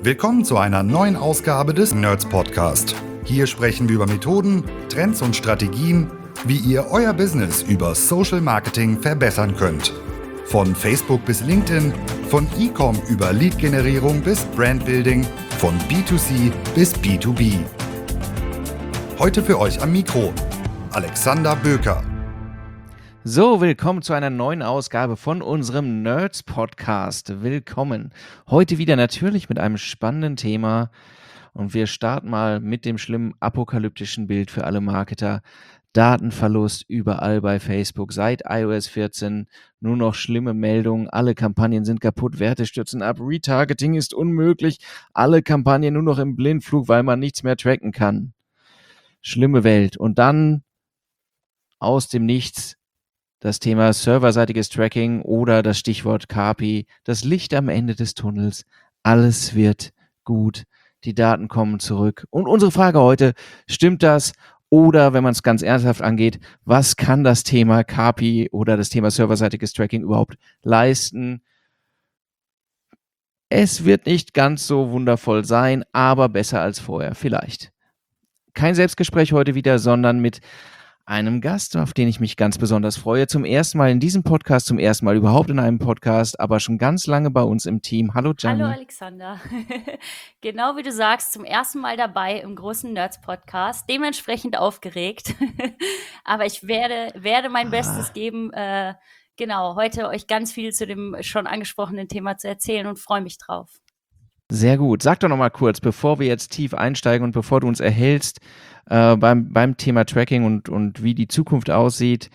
Willkommen zu einer neuen Ausgabe des Nerds Podcast. Hier sprechen wir über Methoden, Trends und Strategien, wie ihr euer Business über Social Marketing verbessern könnt. Von Facebook bis LinkedIn, von E-Com über Lead-Generierung bis Brandbuilding, von B2C bis B2B. Heute für euch am Mikro Alexander Böker. So, willkommen zu einer neuen Ausgabe von unserem Nerds Podcast. Willkommen. Heute wieder natürlich mit einem spannenden Thema und wir starten mal mit dem schlimmen apokalyptischen Bild für alle Marketer. Datenverlust überall bei Facebook. Seit iOS 14 nur noch schlimme Meldungen. Alle Kampagnen sind kaputt, Werte stürzen ab, Retargeting ist unmöglich. Alle Kampagnen nur noch im Blindflug, weil man nichts mehr tracken kann. Schlimme Welt. Und dann aus dem Nichts das Thema serverseitiges Tracking oder das Stichwort KPI, das Licht am Ende des Tunnels. Alles wird gut. Die Daten kommen zurück. Und unsere Frage heute, stimmt das? Oder wenn man es ganz ernsthaft angeht, was kann das Thema KPI oder das Thema serverseitiges Tracking überhaupt leisten? Es wird nicht ganz so wundervoll sein, aber besser als vorher, vielleicht. Kein Selbstgespräch heute wieder, sondern mit einem Gast, auf den ich mich ganz besonders freue. Zum ersten Mal in diesem Podcast, zum ersten Mal überhaupt in einem Podcast, aber schon ganz lange bei uns im Team. Hallo Gianni. Hallo Alexander. Genau wie du sagst, zum ersten Mal dabei im großen Nerds-Podcast. Dementsprechend aufgeregt. Aber ich werde mein Bestes geben, heute euch ganz viel zu dem schon angesprochenen Thema zu erzählen und freue mich drauf. Sehr gut. Sag doch noch mal kurz, bevor wir jetzt tief einsteigen und bevor du uns erhältst beim Thema Tracking und wie die Zukunft aussieht,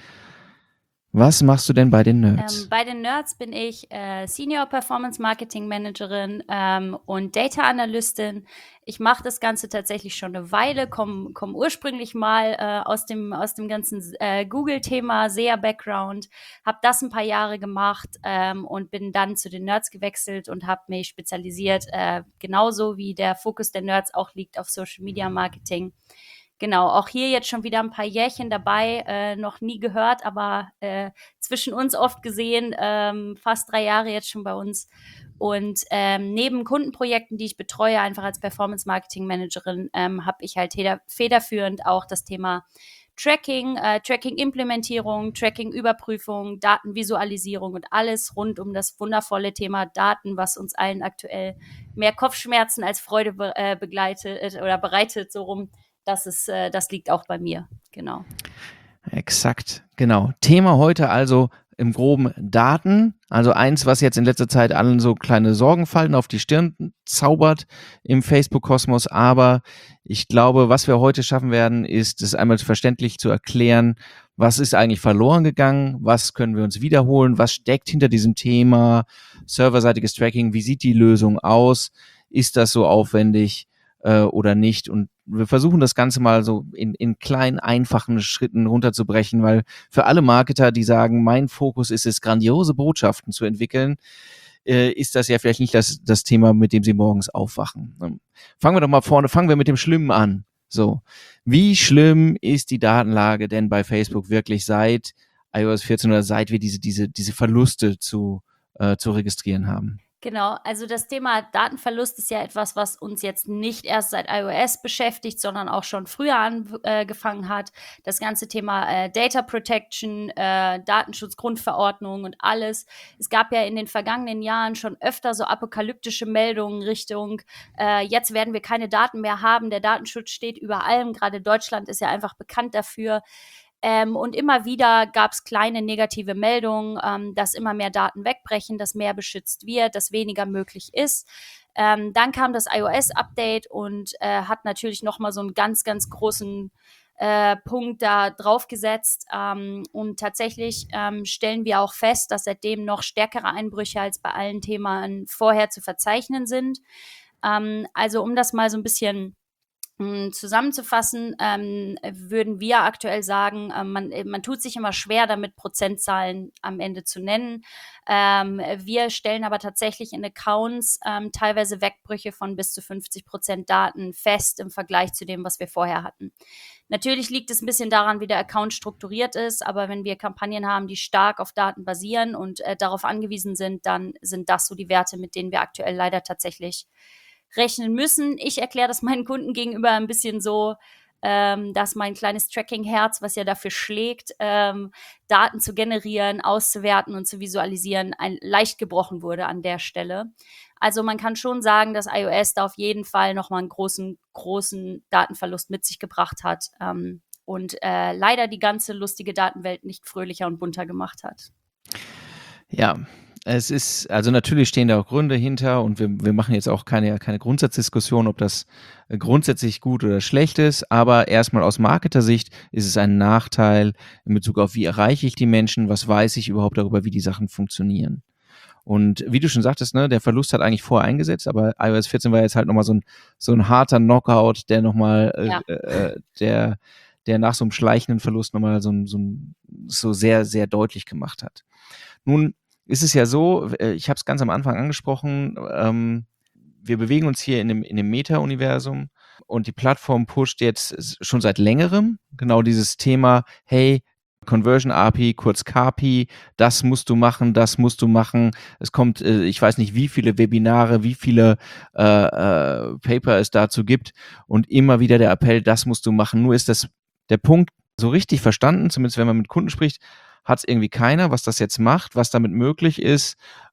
was machst du denn bei den Nerds? Bei den Nerds bin ich Senior Performance Marketing Managerin und Data Analystin. Ich mache das Ganze tatsächlich schon eine Weile, komme ursprünglich mal aus dem ganzen Google-Thema, SEA-Background, habe das ein paar Jahre gemacht und bin dann zu den Nerds gewechselt und habe mich spezialisiert, genauso wie der Fokus der Nerds auch liegt auf Social Media Marketing. Genau, auch hier jetzt schon wieder ein paar Jährchen dabei, noch nie gehört, aber zwischen uns oft gesehen, fast 3 Jahre jetzt schon bei uns. Und neben Kundenprojekten, die ich betreue, einfach als Performance-Marketing-Managerin, habe ich halt federführend auch das Thema Tracking, Tracking-Implementierung, Tracking-Überprüfung, Datenvisualisierung und alles rund um das wundervolle Thema Daten, was uns allen aktuell mehr Kopfschmerzen als Freude begleitet oder bereitet, so rum. Das liegt auch bei mir, genau. Exakt, genau. Thema heute also im Groben Daten, also eins, was jetzt in letzter Zeit allen so kleine Sorgenfalten auf die Stirn zaubert im Facebook-Kosmos, aber ich glaube, was wir heute schaffen werden, ist es einmal verständlich zu erklären, was ist eigentlich verloren gegangen, was können wir uns wiederholen, was steckt hinter diesem Thema serverseitiges Tracking, wie sieht die Lösung aus, ist das so aufwendig oder nicht, und wir versuchen das Ganze mal so in kleinen, einfachen Schritten runterzubrechen, weil für alle Marketer, die sagen, mein Fokus ist es, grandiose Botschaften zu entwickeln, ist das ja vielleicht nicht das Thema, mit dem sie morgens aufwachen. Fangen wir doch mal vorne, fangen wir mit dem Schlimmen an. So, wie schlimm ist die Datenlage denn bei Facebook wirklich seit iOS 14 oder seit wir diese Verluste zu registrieren haben? Genau, also das Thema Datenverlust ist ja etwas, was uns jetzt nicht erst seit iOS beschäftigt, sondern auch schon früher angefangen hat. Das ganze Thema Data Protection, Datenschutzgrundverordnung und alles. Es gab ja in den vergangenen Jahren schon öfter so apokalyptische Meldungen Richtung, jetzt werden wir keine Daten mehr haben, der Datenschutz steht über allem, gerade Deutschland ist ja einfach bekannt dafür. Und immer wieder gab es kleine negative Meldungen, dass immer mehr Daten wegbrechen, dass mehr beschützt wird, dass weniger möglich ist. Dann kam das iOS-Update und hat natürlich nochmal so einen ganz, ganz großen Punkt da draufgesetzt. Und tatsächlich stellen wir auch fest, dass seitdem noch stärkere Einbrüche als bei allen Themen vorher zu verzeichnen sind. Also um das mal so ein bisschen zusammenzufassen, würden wir aktuell sagen, man tut sich immer schwer damit, Prozentzahlen am Ende zu nennen. Wir stellen aber tatsächlich in Accounts teilweise Wegbrüche von bis zu 50% Daten fest im Vergleich zu dem, was wir vorher hatten. Natürlich liegt es ein bisschen daran, wie der Account strukturiert ist, aber wenn wir Kampagnen haben, die stark auf Daten basieren und darauf angewiesen sind, dann sind das so die Werte, mit denen wir aktuell leider tatsächlich rechnen müssen. Ich erkläre das meinen Kunden gegenüber ein bisschen so, dass mein kleines Tracking-Herz, was ja dafür schlägt, Daten zu generieren, auszuwerten und zu visualisieren, leicht gebrochen wurde an der Stelle. Also man kann schon sagen, dass iOS da auf jeden Fall nochmal einen großen Datenverlust mit sich gebracht hat und leider die ganze lustige Datenwelt nicht fröhlicher und bunter gemacht hat. Ja, es ist, also natürlich stehen da auch Gründe hinter und wir machen jetzt auch keine Grundsatzdiskussion, ob das grundsätzlich gut oder schlecht ist, aber erstmal aus Marketersicht ist es ein Nachteil in Bezug auf, wie erreiche ich die Menschen, was weiß ich überhaupt darüber, wie die Sachen funktionieren. Und wie du schon sagtest, ne, der Verlust hat eigentlich vorher eingesetzt, aber iOS 14 war jetzt halt nochmal so ein harter Knockout, der nochmal, der nach so einem schleichenden Verlust nochmal so sehr, sehr deutlich gemacht hat. Nun ist es ja so, ich habe es ganz am Anfang angesprochen, wir bewegen uns hier in dem Meta-Universum und die Plattform pusht jetzt schon seit längerem genau dieses Thema, hey, Conversion API, kurz CAPI, das musst du machen. Es kommt, ich weiß nicht, wie viele Webinare, wie viele Paper es dazu gibt und immer wieder der Appell, das musst du machen. Nur ist der Punkt so richtig verstanden, zumindest wenn man mit Kunden spricht, hat es irgendwie keiner, was das jetzt macht, was damit möglich ist.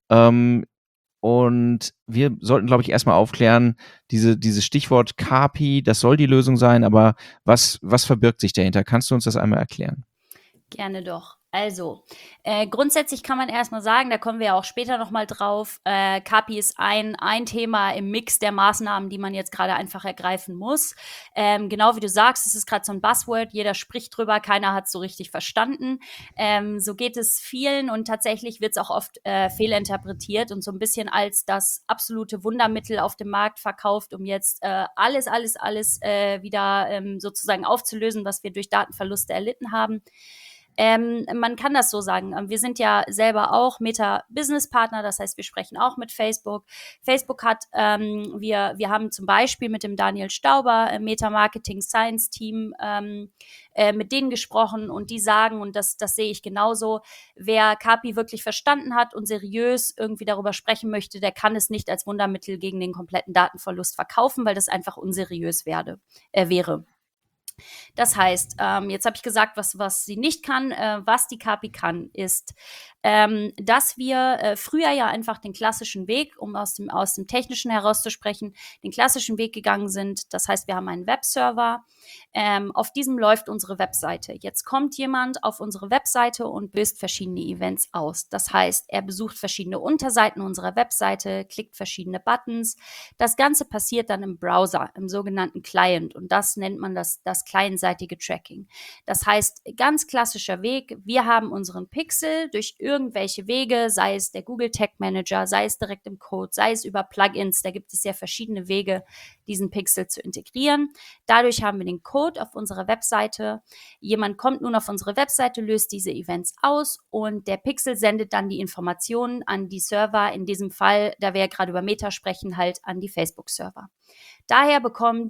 Und wir sollten, glaube ich, erstmal aufklären, dieses Stichwort CAPI, das soll die Lösung sein, aber was verbirgt sich dahinter? Kannst du uns das einmal erklären? Gerne doch. Also, grundsätzlich kann man erstmal sagen, da kommen wir ja auch später nochmal drauf, CAPI ist ein Thema im Mix der Maßnahmen, die man jetzt gerade einfach ergreifen muss. Genau wie du sagst, es ist gerade so ein Buzzword, jeder spricht drüber, keiner hat es so richtig verstanden. So geht es vielen und tatsächlich wird es auch oft fehlinterpretiert und so ein bisschen als das absolute Wundermittel auf dem Markt verkauft, um jetzt alles wieder sozusagen aufzulösen, was wir durch Datenverluste erlitten haben. Man kann das so sagen. Wir sind ja selber auch Meta-Business-Partner, das heißt, wir sprechen auch mit Facebook. Facebook hat, wir haben zum Beispiel mit dem Daniel Stauber, Meta-Marketing-Science-Team, mit denen gesprochen und die sagen, und das sehe ich genauso, wer CAPI wirklich verstanden hat und seriös irgendwie darüber sprechen möchte, der kann es nicht als Wundermittel gegen den kompletten Datenverlust verkaufen, weil das einfach unseriös wäre. Das heißt, jetzt habe ich gesagt, was sie nicht kann. Was die CAPI kann, ist, dass wir früher ja einfach den klassischen Weg, um aus dem Technischen herauszusprechen, den klassischen Weg gegangen sind. Das heißt, wir haben einen Webserver. Auf diesem läuft unsere Webseite. Jetzt kommt jemand auf unsere Webseite und löst verschiedene Events aus. Das heißt, er besucht verschiedene Unterseiten unserer Webseite, klickt verschiedene Buttons. Das Ganze passiert dann im Browser, im sogenannten Client. Und das nennt man das clientseitige Tracking. Das heißt, ganz klassischer Weg, wir haben unseren Pixel durch irgendwelche Wege, sei es der Google Tag Manager, sei es direkt im Code, sei es über Plugins, da gibt es ja verschiedene Wege, diesen Pixel zu integrieren. Dadurch haben wir den Code auf unserer Webseite. Jemand kommt nun auf unsere Webseite, löst diese Events aus und der Pixel sendet dann die Informationen an die Server, in diesem Fall, da wir ja gerade über Meta sprechen, halt an die Facebook-Server. Daher bekommen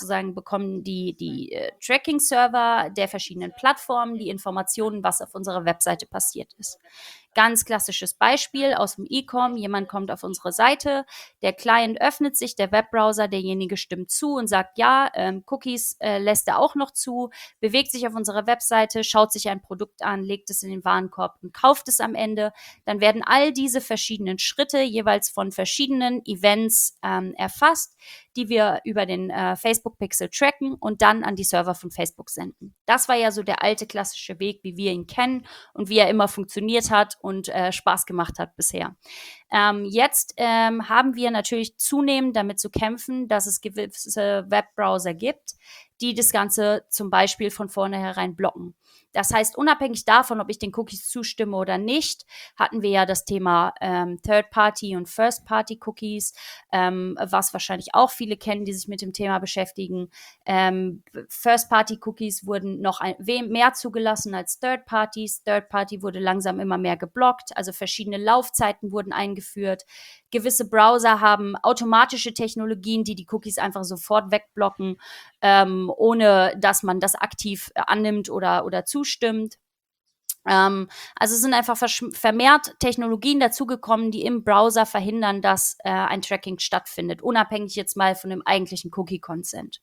die Tracking-Server der verschiedenen Plattformen die Informationen, was auf unserer Webseite passiert ist. Ganz klassisches Beispiel aus dem E-Com. Jemand kommt auf unsere Seite, der Client öffnet sich, der Webbrowser, derjenige stimmt zu und sagt, ja, Cookies lässt er auch noch zu, bewegt sich auf unserer Webseite, schaut sich ein Produkt an, legt es in den Warenkorb und kauft es am Ende. Dann werden all diese verschiedenen Schritte jeweils von verschiedenen Events erfasst, die wir über den Facebook-Pixel tracken und dann an die Server von Facebook senden. Das war ja so der alte klassische Weg, wie wir ihn kennen und wie er immer funktioniert hat und Spaß gemacht hat bisher. Jetzt haben wir natürlich zunehmend damit zu kämpfen, dass es gewisse Webbrowser gibt, die das Ganze zum Beispiel von vornherein blocken. Das heißt, unabhängig davon, ob ich den Cookies zustimme oder nicht, hatten wir ja das Thema Third-Party- und First-Party-Cookies, was wahrscheinlich auch viele kennen, die sich mit dem Thema beschäftigen. First-Party-Cookies wurden noch mehr zugelassen als Third-Parties. Third-Party wurde langsam immer mehr geblockt, also verschiedene Laufzeiten wurden eingeführt. Gewisse Browser haben automatische Technologien, die Cookies einfach sofort wegblocken, ohne dass man das aktiv annimmt oder zustimmt. Also es sind einfach vermehrt Technologien dazugekommen, die im Browser verhindern, dass ein Tracking stattfindet, unabhängig jetzt mal von dem eigentlichen Cookie-Consent.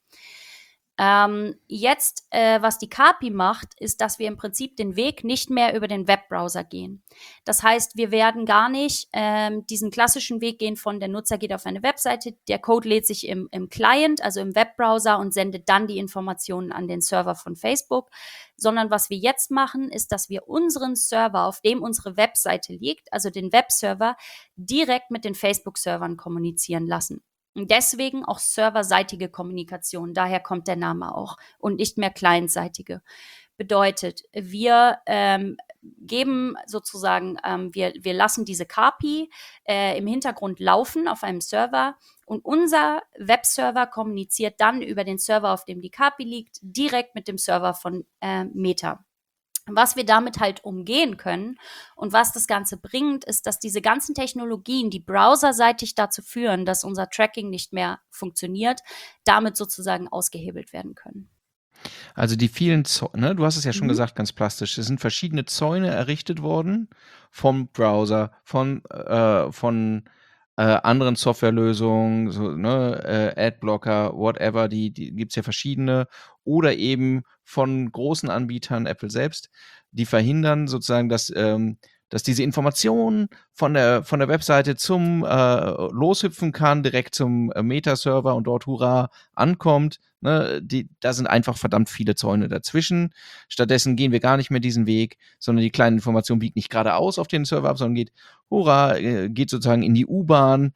Jetzt, was die KPI macht, ist, dass wir im Prinzip den Weg nicht mehr über den Webbrowser gehen. Das heißt, wir werden gar nicht diesen klassischen Weg gehen von der Nutzer geht auf eine Webseite, der Code lädt sich im Client, also im Webbrowser und sendet dann die Informationen an den Server von Facebook, sondern was wir jetzt machen, ist, dass wir unseren Server, auf dem unsere Webseite liegt, also den Webserver, direkt mit den Facebook-Servern kommunizieren lassen. Und deswegen auch serverseitige Kommunikation. Daher kommt der Name auch. Und nicht mehr clientseitige. Bedeutet, wir geben sozusagen, wir lassen diese KPI im Hintergrund laufen auf einem Server und unser Webserver kommuniziert dann über den Server, auf dem die KPI liegt, direkt mit dem Server von Meta. Was wir damit halt umgehen können und was das Ganze bringt, ist, dass diese ganzen Technologien, die browserseitig dazu führen, dass unser Tracking nicht mehr funktioniert, damit sozusagen ausgehebelt werden können. Also die vielen Zäune, du hast es ja schon gesagt, ganz plastisch, es sind verschiedene Zäune errichtet worden vom Browser, von anderen Softwarelösungen, so, Adblocker, whatever, die gibt es ja verschiedene, oder eben von großen Anbietern, Apple selbst, die verhindern sozusagen, dass diese Information von der Webseite zum loshüpfen kann, direkt zum Meta-Server und dort hurra ankommt. Ne? Da sind einfach verdammt viele Zäune dazwischen. Stattdessen gehen wir gar nicht mehr diesen Weg, sondern die kleine Information biegt nicht geradeaus auf den Server ab, sondern geht, hurra, geht sozusagen in die U-Bahn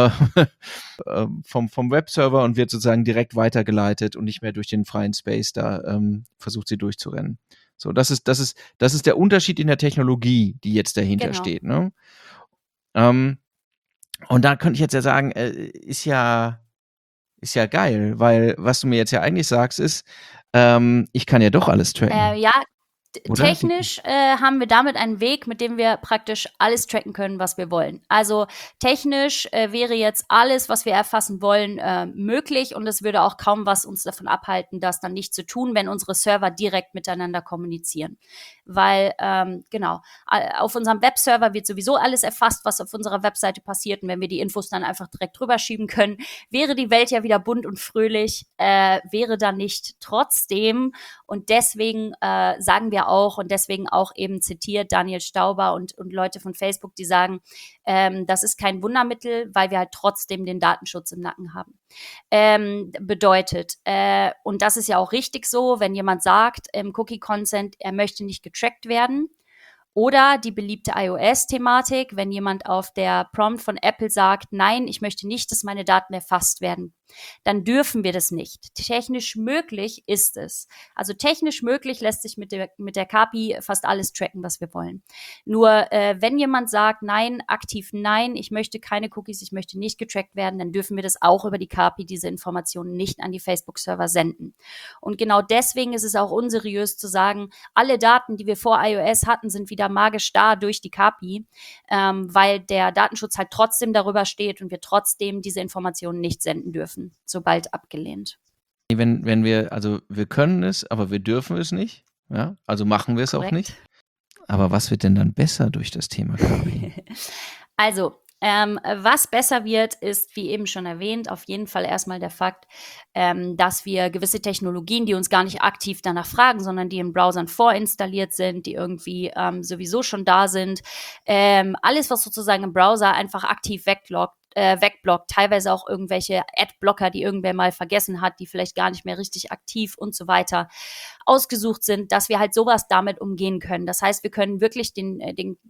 vom Webserver und wird sozusagen direkt weitergeleitet und nicht mehr durch den freien Space da versucht sie durchzurennen. So, das ist der Unterschied in der Technologie, die jetzt dahinter steht. Ne? Und da könnte ich jetzt ja sagen, ist ja geil, weil was du mir jetzt ja eigentlich sagst, ist, ich kann ja doch alles tracken. Ja, technisch haben wir damit einen Weg, mit dem wir praktisch alles tracken können, was wir wollen. Also technisch wäre jetzt alles, was wir erfassen wollen, möglich und es würde auch kaum was uns davon abhalten, das dann nicht zu tun, wenn unsere Server direkt miteinander kommunizieren. Weil, auf unserem Webserver wird sowieso alles erfasst, was auf unserer Webseite passiert und wenn wir die Infos dann einfach direkt drüber schieben können, wäre die Welt ja wieder bunt und fröhlich, wäre da nicht trotzdem und deswegen sagen wir auch und deswegen auch eben zitiert Daniel Stauber und Leute von Facebook, die sagen, das ist kein Wundermittel, weil wir halt trotzdem den Datenschutz im Nacken haben. Bedeutet, und das ist ja auch richtig so, wenn jemand sagt im Cookie-Consent, er möchte nicht getrackt werden, oder die beliebte iOS-Thematik, wenn jemand auf der Prompt von Apple sagt, nein, ich möchte nicht, dass meine Daten erfasst werden, dann dürfen wir das nicht. Technisch möglich ist es. Also technisch möglich lässt sich mit der KPI fast alles tracken, was wir wollen. Nur wenn jemand sagt, nein, aktiv nein, ich möchte keine Cookies, ich möchte nicht getrackt werden, dann dürfen wir das auch über die KPI, diese Informationen nicht an die Facebook-Server senden. Und genau deswegen ist es auch unseriös zu sagen, alle Daten, die wir vor iOS hatten, sind wieder magisch da durch die KPI, weil der Datenschutz halt trotzdem darüber steht und wir trotzdem diese Informationen nicht senden dürfen, sobald abgelehnt. Wenn wir, also wir können es, aber wir dürfen es nicht, ja, also machen wir es auch nicht. Aber was wird denn dann besser durch das Thema KPI? Also, was besser wird, ist, wie eben schon erwähnt, auf jeden Fall erstmal der Fakt, dass wir gewisse Technologien, die uns gar nicht aktiv danach fragen, sondern die in Browsern vorinstalliert sind, die irgendwie sowieso schon da sind, alles, was sozusagen im Browser einfach aktiv wegblockt, teilweise auch irgendwelche Adblocker, die irgendwer mal vergessen hat, die vielleicht gar nicht mehr richtig aktiv und so weiter ausgesucht sind, dass wir halt sowas damit umgehen können. Das heißt, wir können wirklich den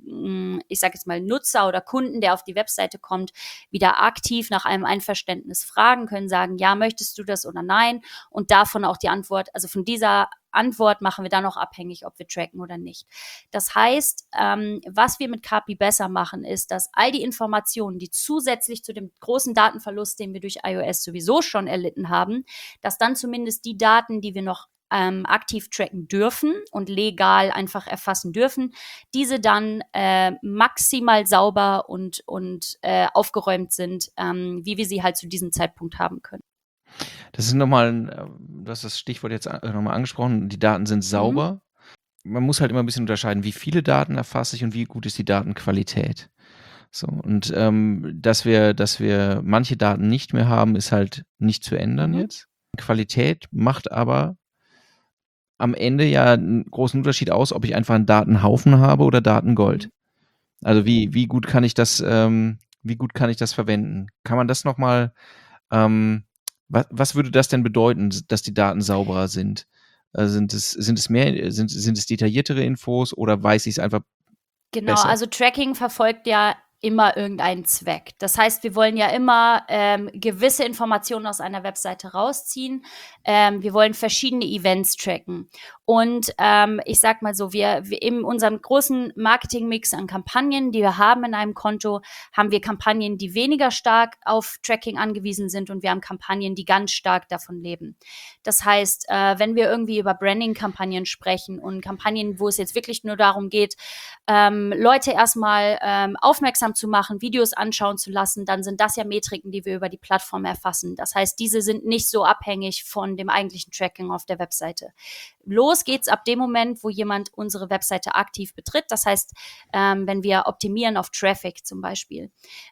ich sage jetzt mal, Nutzer oder Kunden, der auf die Webseite kommt, wieder aktiv nach einem Einverständnis fragen, können sagen, ja, möchtest du das oder nein? Und davon auch die Antwort, also von dieser Antwort machen wir dann auch abhängig, ob wir tracken oder nicht. Das heißt, was wir mit KPI besser machen, ist, dass all die Informationen, die zusätzlich zu dem großen Datenverlust, den wir durch iOS sowieso schon erlitten haben, dass dann zumindest die Daten, die wir noch aktiv tracken dürfen und legal einfach erfassen dürfen, diese dann maximal sauber und aufgeräumt sind, wie wir sie halt zu diesem Zeitpunkt haben können. Das ist nochmal, du hast das Stichwort jetzt nochmal angesprochen, die Daten sind sauber. man muss halt immer ein bisschen unterscheiden, wie viele Daten erfasse ich und wie gut ist die Datenqualität. So, und dass wir manche Daten nicht mehr haben, ist halt nicht zu ändern jetzt. Qualität macht aber am Ende ja einen großen Unterschied aus, ob ich einfach einen Datenhaufen habe oder Datengold. Also wie gut kann ich das verwenden? Kann man das nochmal, was würde das denn bedeuten, dass die Daten sauberer sind? Sind es detailliertere Infos oder weiß ich es einfach Genau, besser? also Tracking verfolgt ja immer irgendeinen Zweck. Das heißt, wir wollen ja immer gewisse Informationen aus einer Webseite rausziehen. Wir wollen verschiedene Events tracken. Und ich sag mal so, wir in unserem großen Marketingmix an Kampagnen, die wir haben in einem Konto, haben wir Kampagnen, die weniger stark auf Tracking angewiesen sind, und wir haben Kampagnen, die ganz stark davon leben. Das heißt, wenn wir irgendwie über Branding-Kampagnen sprechen und Kampagnen, wo es jetzt wirklich nur darum geht, Leute erstmal aufmerksam zu machen, Videos anschauen zu lassen, dann sind das ja Metriken, die wir über die Plattform erfassen. Das heißt, diese sind nicht so abhängig von dem eigentlichen Tracking auf der Webseite. Los geht's ab dem Moment, wo jemand unsere Webseite aktiv betritt. Das heißt, wenn wir optimieren auf Traffic zum Beispiel.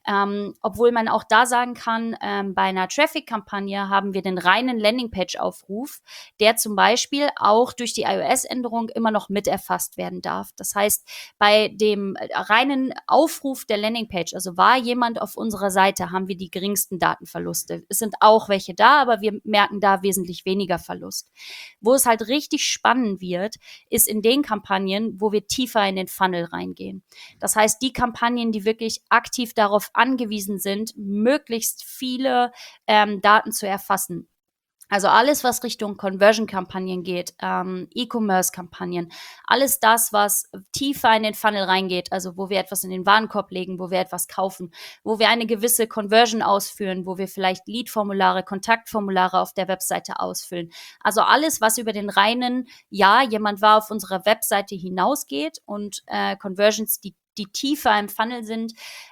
Obwohl man auch da sagen kann, bei einer Traffic-Kampagne haben wir den reinen Landingpage-Aufruf, der zum Beispiel auch durch die iOS-Änderung immer noch mit erfasst werden darf. Das heißt, bei dem reinen Aufruf der Landingpage, also war jemand auf unserer Seite, haben wir die geringsten Datenverluste. Es sind auch welche da, aber wir merken da wesentlich weniger Verlust. Wo es halt richtig spannend wird, ist in den Kampagnen, wo wir tiefer in den Funnel reingehen. Das heißt, die Kampagnen, die wirklich aktiv darauf angewiesen sind, möglichst viele Daten zu erfassen. Also alles, was Richtung Conversion-Kampagnen geht, E-Commerce-Kampagnen, alles das, was tiefer in den Funnel reingeht, also wo wir etwas in den Warenkorb legen, wo wir etwas kaufen, wo wir eine gewisse Conversion ausführen, wo wir vielleicht Lead-Formulare, Kontaktformulare auf der Webseite ausfüllen. Also alles, was über den reinen, ja, jemand war auf unserer Webseite hinausgeht, und Conversions, die tiefer im Funnel sind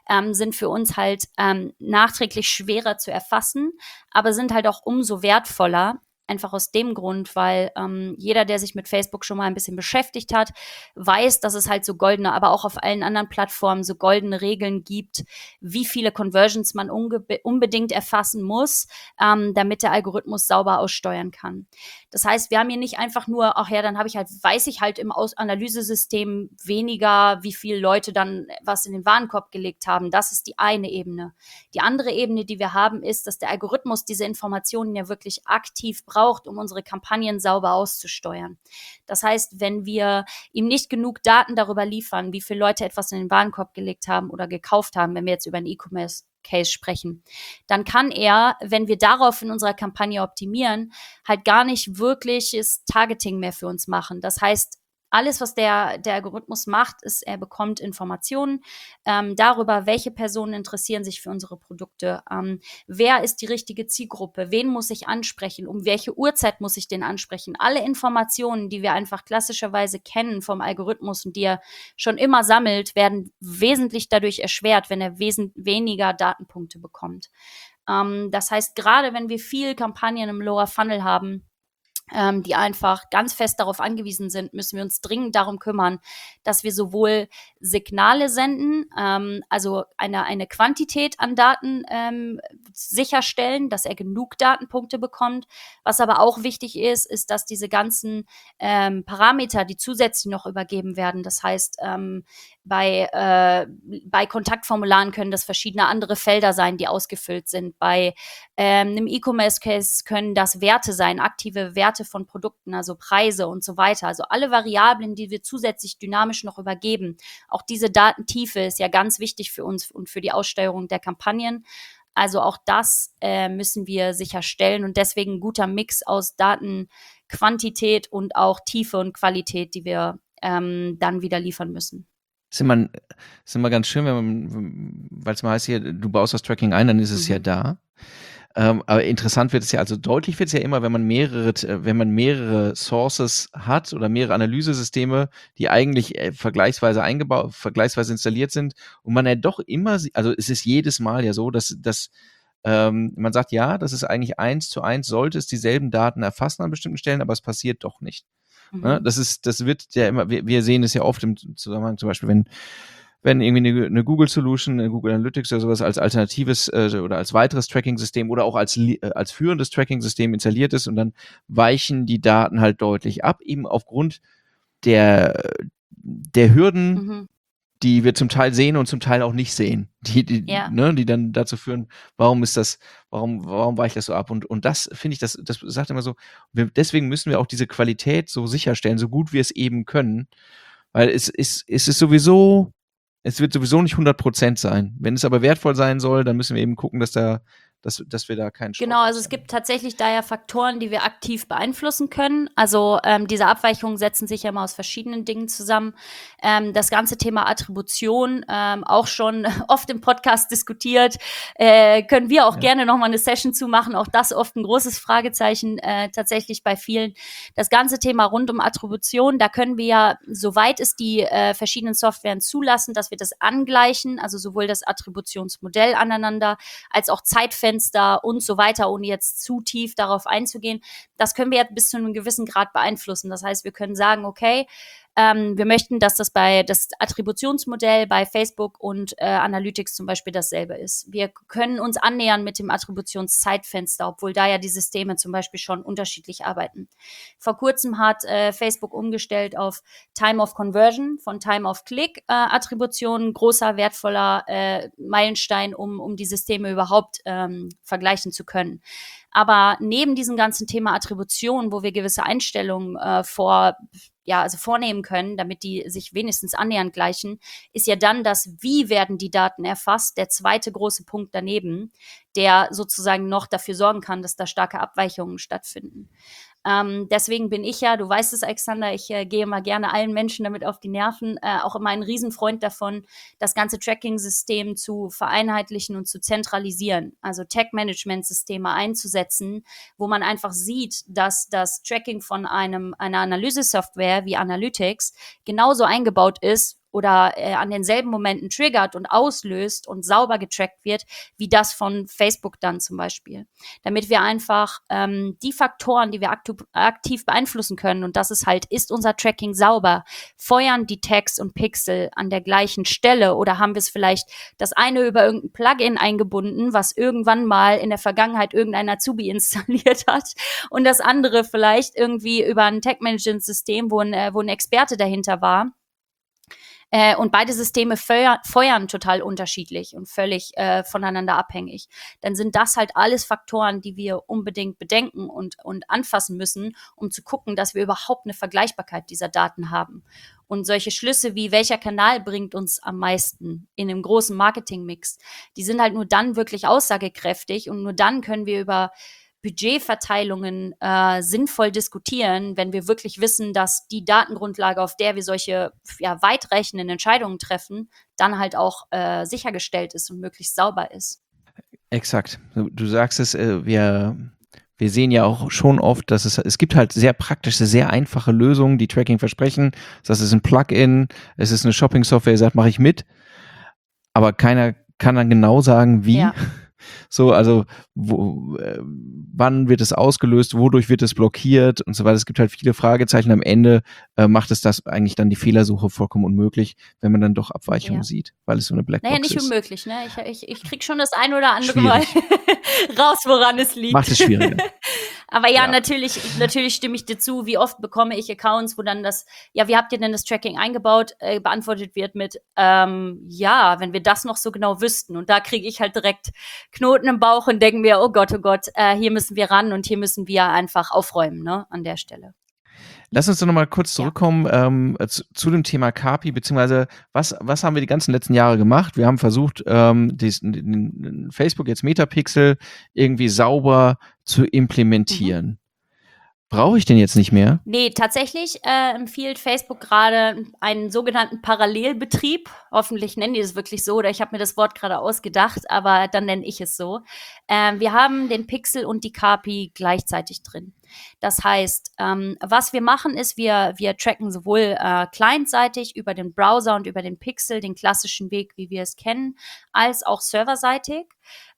für uns halt nachträglich schwerer zu erfassen, aber sind halt auch umso wertvoller. Einfach aus dem Grund, weil jeder, der sich mit Facebook schon mal ein bisschen beschäftigt hat, weiß, dass es halt so goldene, aber auch auf allen anderen Plattformen so goldene Regeln gibt, wie viele Conversions man unbedingt erfassen muss, damit der Algorithmus sauber aussteuern kann. Das heißt, wir haben hier nicht einfach nur, ach ja, dann weiß ich halt im Analysesystem weniger, wie viele Leute dann was in den Warenkorb gelegt haben. Das ist die eine Ebene. Die andere Ebene, die wir haben, ist, dass der Algorithmus diese Informationen ja wirklich aktiv braucht, um unsere Kampagnen sauber auszusteuern. Das heißt, wenn wir ihm nicht genug Daten darüber liefern, wie viele Leute etwas in den Warenkorb gelegt haben oder gekauft haben, wenn wir jetzt über einen E-Commerce-Case sprechen, dann kann er, wenn wir darauf in unserer Kampagne optimieren, halt gar nicht wirkliches Targeting mehr für uns machen. Das heißt, alles, was der Algorithmus macht, ist, er bekommt Informationen darüber, welche Personen interessieren sich für unsere Produkte, wer ist die richtige Zielgruppe, wen muss ich ansprechen, um welche Uhrzeit muss ich den ansprechen. Alle Informationen, die wir einfach klassischerweise kennen vom Algorithmus und die er schon immer sammelt, werden wesentlich dadurch erschwert, wenn er weniger Datenpunkte bekommt. Das heißt, gerade wenn wir viel Kampagnen im Lower Funnel haben, die einfach ganz fest darauf angewiesen sind, müssen wir uns dringend darum kümmern, dass wir sowohl Signale senden, also eine Quantität an Daten sicherstellen, dass er genug Datenpunkte bekommt. Was aber auch wichtig ist, dass diese ganzen Parameter, die zusätzlich noch übergeben werden, das heißt, bei Kontaktformularen können das verschiedene andere Felder sein, die ausgefüllt sind. Bei einem E-Commerce-Case können das Werte sein, aktive Werte von Produkten, also Preise und so weiter. Also alle Variablen, die wir zusätzlich dynamisch noch übergeben. Auch diese Datentiefe ist ja ganz wichtig für uns und für die Aussteuerung der Kampagnen. Also auch das müssen wir sicherstellen, und deswegen ein guter Mix aus Datenquantität und auch Tiefe und Qualität, die wir dann wieder liefern müssen. Ist immer ganz schön, weil es mal heißt hier, du baust das Tracking ein, dann ist es ja da. Aber interessant wird es ja, also deutlich wird es ja immer, wenn man mehrere Sources hat oder mehrere Analysesysteme, die eigentlich vergleichsweise installiert sind, und man ja doch immer, also es ist jedes Mal ja so, dass man sagt, ja, das ist eigentlich 1:1, sollte es dieselben Daten erfassen an bestimmten Stellen, aber es passiert doch nicht. Ne? Das wird ja immer, wir sehen es ja oft im Zusammenhang, zum Beispiel, wenn irgendwie eine Google-Solution, eine Google Analytics oder sowas als alternatives oder als weiteres Tracking-System oder auch als führendes Tracking-System installiert ist und dann weichen die Daten halt deutlich ab, eben aufgrund der Hürden, die wir zum Teil sehen und zum Teil auch nicht sehen, die dann dazu führen, warum weicht das so ab? Und das finde ich, das sagt immer so, deswegen müssen wir auch diese Qualität so sicherstellen, so gut wir es eben können, weil es wird sowieso nicht 100% sein. Wenn es aber wertvoll sein soll, dann müssen wir eben gucken, dass wir da keinen Schrott Genau, also es haben. gibt tatsächlich da ja Faktoren, die wir aktiv beeinflussen können. Also diese Abweichungen setzen sich ja immer aus verschiedenen Dingen zusammen. Das ganze Thema Attribution, auch schon oft im Podcast diskutiert, können wir auch gerne nochmal eine Session zu machen. Auch das oft ein großes Fragezeichen tatsächlich bei vielen. Das ganze Thema rund um Attribution, da können wir ja, soweit es die verschiedenen Softwaren zulassen, dass wir das angleichen, also sowohl das Attributionsmodell aneinander als auch Zeitfenster und so weiter, ohne jetzt zu tief darauf einzugehen. Das können wir ja bis zu einem gewissen Grad beeinflussen. Das heißt, wir können sagen, okay, wir möchten, dass das Attributionsmodell bei Facebook und Analytics zum Beispiel dasselbe ist. Wir können uns annähern mit dem Attributionszeitfenster, obwohl da ja die Systeme zum Beispiel schon unterschiedlich arbeiten. Vor kurzem hat Facebook umgestellt auf Time of Conversion von Time of Click Attribution, großer, wertvoller Meilenstein, um die Systeme überhaupt vergleichen zu können. Aber neben diesem ganzen Thema Attribution, wo wir gewisse Einstellungen vornehmen können, damit die sich wenigstens annähernd gleichen, ist ja dann das, wie werden die Daten erfasst, der zweite große Punkt daneben, der sozusagen noch dafür sorgen kann, dass da starke Abweichungen stattfinden. Deswegen bin ich ja, du weißt es, Alexander, ich gehe mal gerne allen Menschen damit auf die Nerven, auch immer ein Riesenfreund davon, das ganze Tracking-System zu vereinheitlichen und zu zentralisieren, also Tag-Management-Systeme einzusetzen, wo man einfach sieht, dass das Tracking von einer Analyse-Software wie Analytics genauso eingebaut ist oder an denselben Momenten triggert und auslöst und sauber getrackt wird, wie das von Facebook dann zum Beispiel. Damit wir einfach die Faktoren, die wir aktiv beeinflussen können, und das ist halt, ist unser Tracking sauber? Feuern die Tags und Pixel an der gleichen Stelle oder haben wir es vielleicht das eine über irgendein Plugin eingebunden, was irgendwann mal in der Vergangenheit irgendein Azubi installiert hat und das andere vielleicht irgendwie über ein Tag-Management-System, wo ein Experte dahinter war. Und beide Systeme feuern total unterschiedlich und völlig voneinander abhängig. Dann sind das halt alles Faktoren, die wir unbedingt bedenken und anfassen müssen, um zu gucken, dass wir überhaupt eine Vergleichbarkeit dieser Daten haben. Und solche Schlüsse wie, welcher Kanal bringt uns am meisten in einem großen Marketingmix, die sind halt nur dann wirklich aussagekräftig und nur dann können wir über Budgetverteilungen sinnvoll diskutieren, wenn wir wirklich wissen, dass die Datengrundlage, auf der wir solche weitreichenden Entscheidungen treffen, dann halt auch sichergestellt ist und möglichst sauber ist. Exakt. Du sagst es, wir sehen ja auch schon oft, dass es gibt halt sehr praktische, sehr einfache Lösungen, die Tracking versprechen. Das ist ein Plugin, es ist eine Shopping-Software, ihr sagt, mache ich mit. Aber keiner kann dann genau sagen, wie. Ja. So, also wann wird es ausgelöst, wodurch wird es blockiert und so weiter. Es gibt halt viele Fragezeichen. Am Ende macht es das eigentlich dann die Fehlersuche vollkommen unmöglich, wenn man dann doch Abweichungen sieht, weil es so eine Blackbox ist. Naja, nicht unmöglich, ne? Ich krieg schon das ein oder andere Mal raus, woran es liegt. Macht es schwieriger. Aber ja, natürlich stimme ich dir zu. Wie oft bekomme ich Accounts, wo dann wie habt ihr denn das Tracking eingebaut, beantwortet wird mit, wenn wir das noch so genau wüssten. Und da kriege ich halt direkt Knoten im Bauch und denke mir, oh Gott, hier müssen wir ran und hier müssen wir einfach aufräumen, ne, an der Stelle. Lass uns doch noch mal kurz zurückkommen zu dem Thema KPI, beziehungsweise was haben wir die ganzen letzten Jahre gemacht? Wir haben versucht, den Facebook, jetzt Metapixel, irgendwie sauber zu implementieren. Brauche ich den jetzt nicht mehr? Nee, tatsächlich empfiehlt Facebook gerade einen sogenannten Parallelbetrieb. Hoffentlich nennen die es wirklich so, oder ich habe mir das Wort gerade ausgedacht, aber dann nenne ich es so. Wir haben den Pixel und die KPI gleichzeitig drin. Das heißt, was wir machen ist, wir tracken sowohl clientseitig über den Browser und über den Pixel, den klassischen Weg, wie wir es kennen, als auch serverseitig.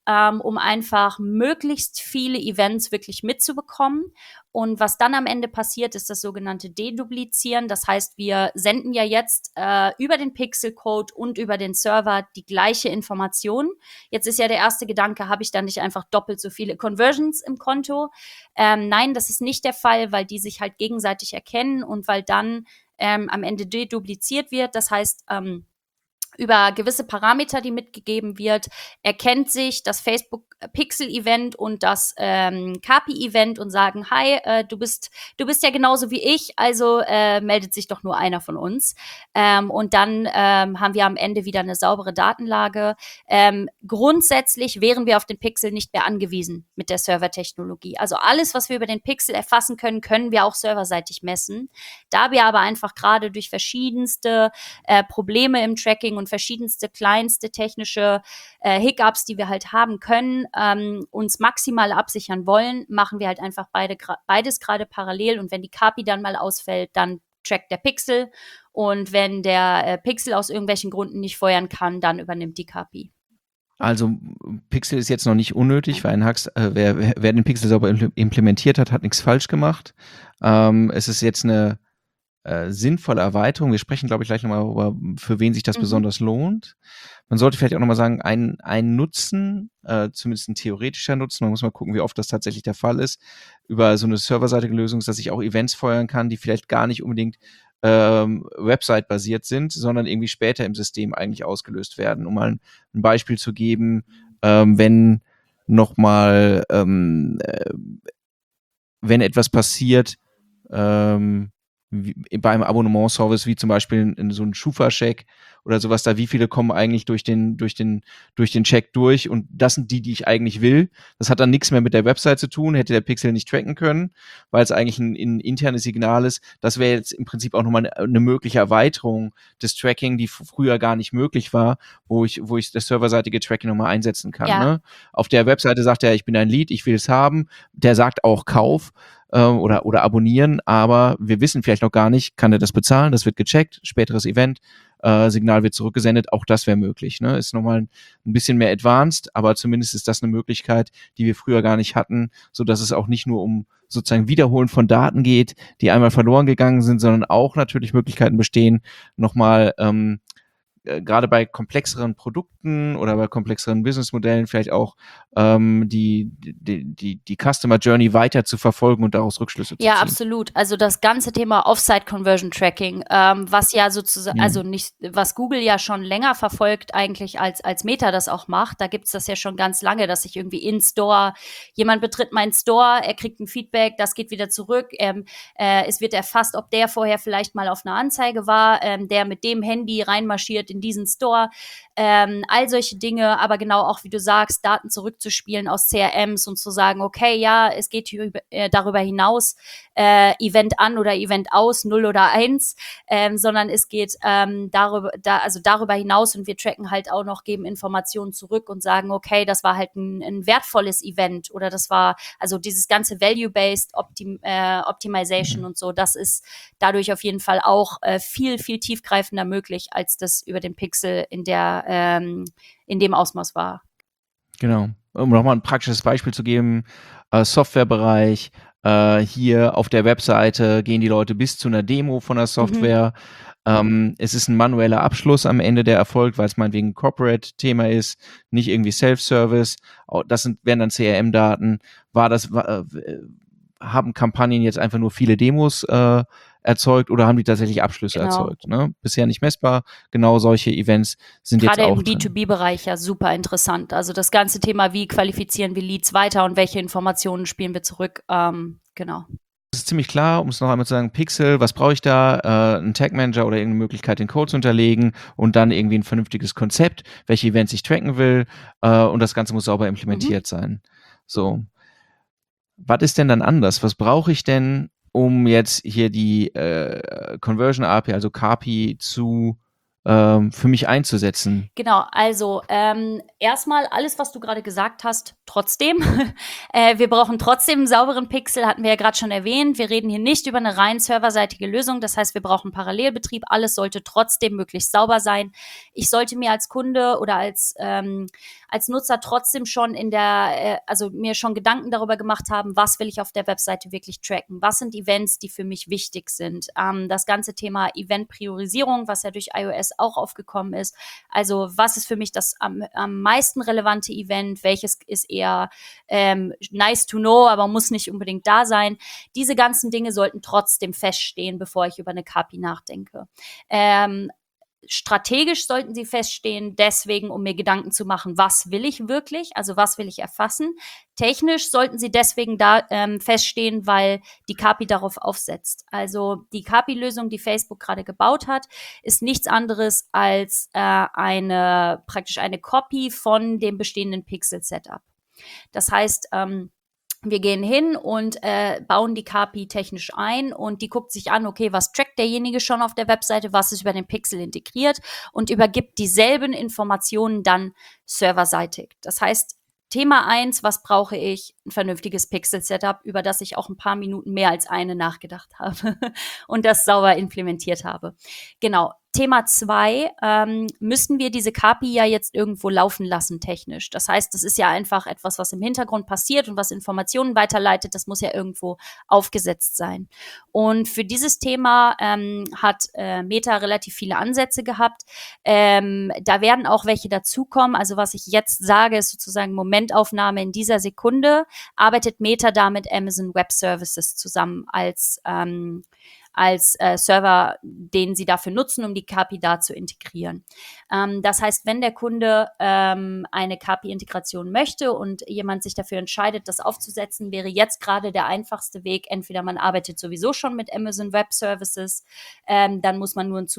um einfach möglichst viele Events wirklich mitzubekommen. Und was dann am Ende passiert, ist das sogenannte Deduplizieren. Das heißt, wir senden ja jetzt über den Pixel-Code und über den Server die gleiche Information. Jetzt ist ja der erste Gedanke, habe ich dann nicht einfach doppelt so viele Conversions im Konto? Nein, das ist nicht der Fall, weil die sich halt gegenseitig erkennen und weil dann am Ende dedupliziert wird. Das heißt, über gewisse Parameter, die mitgegeben wird, erkennt sich das Facebook-Pixel-Event und das KPI-Event und sagen, hi, du bist ja genauso wie ich, also meldet sich doch nur einer von uns. Und dann haben wir am Ende wieder eine saubere Datenlage. Grundsätzlich wären wir auf den Pixel nicht mehr angewiesen mit der Servertechnologie. Also alles, was wir über den Pixel erfassen können, können wir auch serverseitig messen. Da wir aber einfach gerade durch verschiedenste Probleme im Tracking und verschiedenste kleinste technische Hiccups, die wir halt haben können, uns maximal absichern wollen, machen wir halt einfach beides gerade parallel. Und wenn die KPI dann mal ausfällt, dann trackt der Pixel. Und wenn der Pixel aus irgendwelchen Gründen nicht feuern kann, dann übernimmt die KPI. Also Pixel ist jetzt noch nicht unnötig, weil wer den Pixel sauber implementiert hat, hat nichts falsch gemacht. Es ist jetzt eine sinnvolle Erweiterung. Wir sprechen, glaube ich, gleich nochmal darüber, für wen sich das besonders lohnt. Man sollte vielleicht auch nochmal sagen, ein Nutzen, zumindest ein theoretischer Nutzen, man muss mal gucken, wie oft das tatsächlich der Fall ist, über so eine serverseitige Lösung, dass ich auch Events feuern kann, die vielleicht gar nicht unbedingt Website-basiert sind, sondern irgendwie später im System eigentlich ausgelöst werden. Um mal ein Beispiel zu geben, wenn nochmal, wenn etwas passiert, beim Abonnementservice, wie zum Beispiel in so ein Schufa-Check oder sowas, da wie viele kommen eigentlich durch den Check durch, und das sind die ich eigentlich will. Das hat dann nichts mehr mit der Website zu tun, hätte der Pixel nicht tracken können, weil es eigentlich ein internes Signal ist. Das wäre jetzt im Prinzip auch nochmal eine mögliche Erweiterung des Tracking, die früher gar nicht möglich war, wo ich das serverseitige Tracking nochmal einsetzen kann. Ja. Ne? Auf der Webseite sagt er, ich bin ein Lead, ich will es haben. Der sagt auch Kauf oder abonnieren, aber wir wissen vielleicht noch gar nicht, kann er das bezahlen, das wird gecheckt, späteres Event, Signal wird zurückgesendet, auch das wäre möglich. Ne? Ist nochmal ein bisschen mehr advanced, aber zumindest ist das eine Möglichkeit, die wir früher gar nicht hatten, sodass es auch nicht nur um sozusagen Wiederholen von Daten geht, die einmal verloren gegangen sind, sondern auch natürlich Möglichkeiten bestehen, nochmal gerade bei komplexeren Produkten oder bei komplexeren Businessmodellen vielleicht auch die Customer Journey weiter zu verfolgen und daraus Rückschlüsse zu ziehen. Ja, absolut. Also das ganze Thema Offsite-Conversion-Tracking, was ja sozusagen, also nicht, was Google ja schon länger verfolgt eigentlich als Meta das auch macht. Da gibt's das ja schon ganz lange, dass ich irgendwie in-Store, jemand betritt meinen Store, er kriegt ein Feedback, das geht wieder zurück. Es wird erfasst, ob der vorher vielleicht mal auf einer Anzeige war, der mit dem Handy reinmarschiert in diesen Store. All solche Dinge, aber genau auch, wie du sagst, Daten zurückzuspielen aus CRMs und zu sagen, okay, ja, es geht hier darüber hinaus, Event an oder Event aus, 0 oder 1, sondern es geht darüber hinaus, und wir tracken halt auch noch, geben Informationen zurück und sagen, okay, das war halt ein wertvolles Event, oder das war, also dieses ganze Value-Based Optimization und so, das ist dadurch auf jeden Fall auch viel, viel tiefgreifender möglich, als das über den Pixel in dem Ausmaß war. Genau. Um nochmal ein praktisches Beispiel zu geben, Softwarebereich, hier auf der Webseite gehen die Leute bis zu einer Demo von der Software. Es ist ein manueller Abschluss am Ende, der erfolgt, weil es meinetwegen ein Corporate-Thema ist, nicht irgendwie Self-Service. Das wären dann CRM-Daten. Haben Kampagnen jetzt einfach nur viele Demos erzeugt oder haben die tatsächlich Abschlüsse erzeugt? Ne? Bisher nicht messbar. Genau solche Events sind gerade jetzt auch im B2B-Bereich ja super interessant. Also das ganze Thema, wie qualifizieren wir Leads weiter und welche Informationen spielen wir zurück? Genau. Es ist ziemlich klar, um es noch einmal zu sagen, Pixel, was brauche ich da? Ein Tag Manager oder irgendeine Möglichkeit, den Code zu unterlegen und dann irgendwie ein vernünftiges Konzept, welche Events ich tracken will, und das Ganze muss sauber implementiert sein. So. Was ist denn dann anders? Was brauche ich denn, um jetzt hier die Conversion API, also KPI, zu für mich einzusetzen? Genau, also erstmal alles, was du gerade gesagt hast, trotzdem. Wir brauchen trotzdem einen sauberen Pixel, hatten wir ja gerade schon erwähnt. Wir reden hier nicht über eine rein serverseitige Lösung. Das heißt, wir brauchen Parallelbetrieb. Alles sollte trotzdem möglichst sauber sein. Ich sollte mir als Kunde oder als Nutzer trotzdem schon also mir schon Gedanken darüber gemacht haben, was will ich auf der Webseite wirklich tracken? Was sind Events, die für mich wichtig sind? Das ganze Thema Event-Priorisierung, was ja durch iOS auch aufgekommen ist. Also was ist für mich das am meisten relevante Event? Welches ist eher nice to know, aber muss nicht unbedingt da sein? Diese ganzen Dinge sollten trotzdem feststehen, bevor ich über eine KPI nachdenke. Strategisch sollten sie feststehen, deswegen, um mir Gedanken zu machen, was will ich wirklich, also was will ich erfassen. Technisch sollten sie deswegen da feststehen, weil die KPI darauf aufsetzt. Also die KPI-Lösung, die Facebook gerade gebaut hat, ist nichts anderes als praktisch eine Copy von dem bestehenden Pixel-Setup. Das heißt, wir gehen hin und bauen die KPI technisch ein und die guckt sich an, okay, was trackt derjenige schon auf der Webseite, was ist über den Pixel integriert und übergibt dieselben Informationen dann serverseitig. Das heißt, Thema 1, was brauche ich? Ein vernünftiges Pixel-Setup, über das ich auch ein paar Minuten mehr als eine nachgedacht habe und das sauber implementiert habe. Genau. Thema 2, müssen wir diese KPI ja jetzt irgendwo laufen lassen technisch. Das heißt, das ist ja einfach etwas, was im Hintergrund passiert und was Informationen weiterleitet. Das muss ja irgendwo aufgesetzt sein. Und für dieses Thema hat Meta relativ viele Ansätze gehabt. Da werden auch welche dazukommen. Also was ich jetzt sage, ist sozusagen Momentaufnahme in dieser Sekunde. Arbeitet Meta da mit Amazon Web Services zusammen als Server, den sie dafür nutzen, um die KPI da zu integrieren. Das heißt, wenn der Kunde eine KPI-Integration möchte und jemand sich dafür entscheidet, das aufzusetzen, wäre jetzt gerade der einfachste Weg. Entweder man arbeitet sowieso schon mit Amazon Web Services, dann muss man nur ein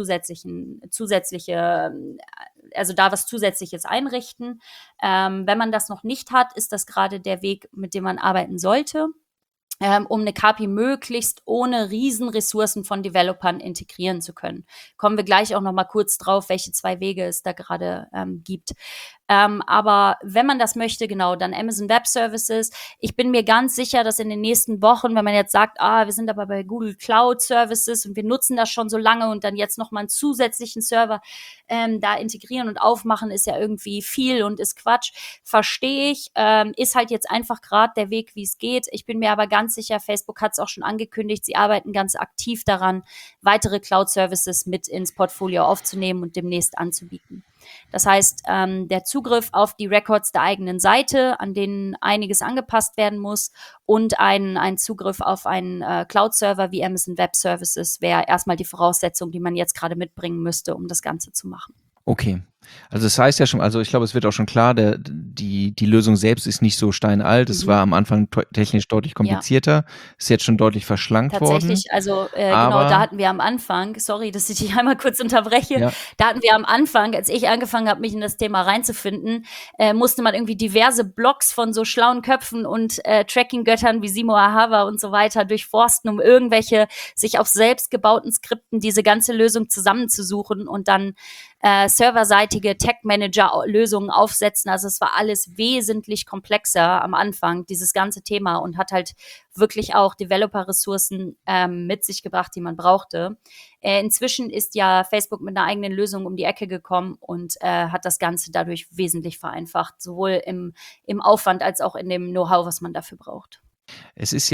also da was Zusätzliches einrichten. Wenn man das noch nicht hat, ist das gerade der Weg, mit dem man arbeiten sollte, um eine KPI möglichst ohne Riesenressourcen von Developern integrieren zu können. Kommen wir gleich auch noch mal kurz drauf, welche 2 Wege es da gerade gibt. Aber wenn man das möchte, genau, dann Amazon Web Services. Ich bin mir ganz sicher, dass in den nächsten Wochen, wenn man jetzt sagt, wir sind aber bei Google Cloud Services und wir nutzen das schon so lange und dann jetzt noch mal einen zusätzlichen Server da integrieren und aufmachen, ist ja irgendwie viel und ist Quatsch. Verstehe ich. Ist halt jetzt einfach gerade der Weg, wie es geht. Ich bin mir aber ganz sicher, Facebook hat es auch schon angekündigt, sie arbeiten ganz aktiv daran, weitere Cloud Services mit ins Portfolio aufzunehmen und demnächst anzubieten. Das heißt, der Zugriff auf die Records der eigenen Seite, an denen einiges angepasst werden muss, und ein Zugriff auf einen Cloud-Server wie Amazon Web Services wäre erstmal die Voraussetzung, die man jetzt gerade mitbringen müsste, um das Ganze zu machen. Okay. Also das heißt ja schon, also ich glaube, es wird auch schon klar, die Lösung selbst ist nicht so steinalt. Es war am Anfang technisch deutlich komplizierter. Ist jetzt schon deutlich verschlankt worden. Tatsächlich, also genau, da hatten wir am Anfang, sorry, dass ich dich einmal kurz unterbreche, da hatten wir am Anfang, als ich angefangen habe, mich in das Thema reinzufinden, musste man irgendwie diverse Blogs von so schlauen Köpfen und Tracking-Göttern wie Simo Ahava und so weiter durchforsten, um irgendwelche sich auf selbst gebauten Skripten diese ganze Lösung zusammenzusuchen und dann serverseitige Tech-Manager-Lösungen aufsetzen. Also es war alles wesentlich komplexer am Anfang, dieses ganze Thema, und hat halt wirklich auch Developer-Ressourcen mit sich gebracht, die man brauchte. Inzwischen ist ja Facebook mit einer eigenen Lösung um die Ecke gekommen und hat das Ganze dadurch wesentlich vereinfacht, sowohl im Aufwand als auch in dem Know-how, was man dafür braucht. Es ist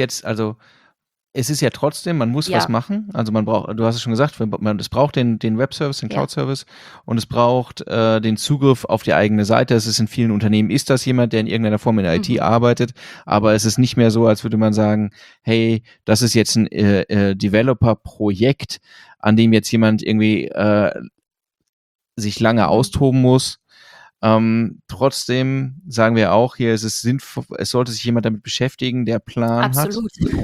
ja trotzdem, man muss was machen. Also man braucht, du hast es schon gesagt, es braucht den Web-Service, den Cloud-Service, und es braucht den Zugriff auf die eigene Seite. Es ist in vielen Unternehmen, ist das jemand, der in irgendeiner Form in der IT arbeitet, aber es ist nicht mehr so, als würde man sagen, hey, das ist jetzt ein Developer-Projekt, an dem jetzt jemand irgendwie sich lange austoben muss. Trotzdem sagen wir auch hier, es ist sinnvoll, es sollte sich jemand damit beschäftigen, der Plan hat.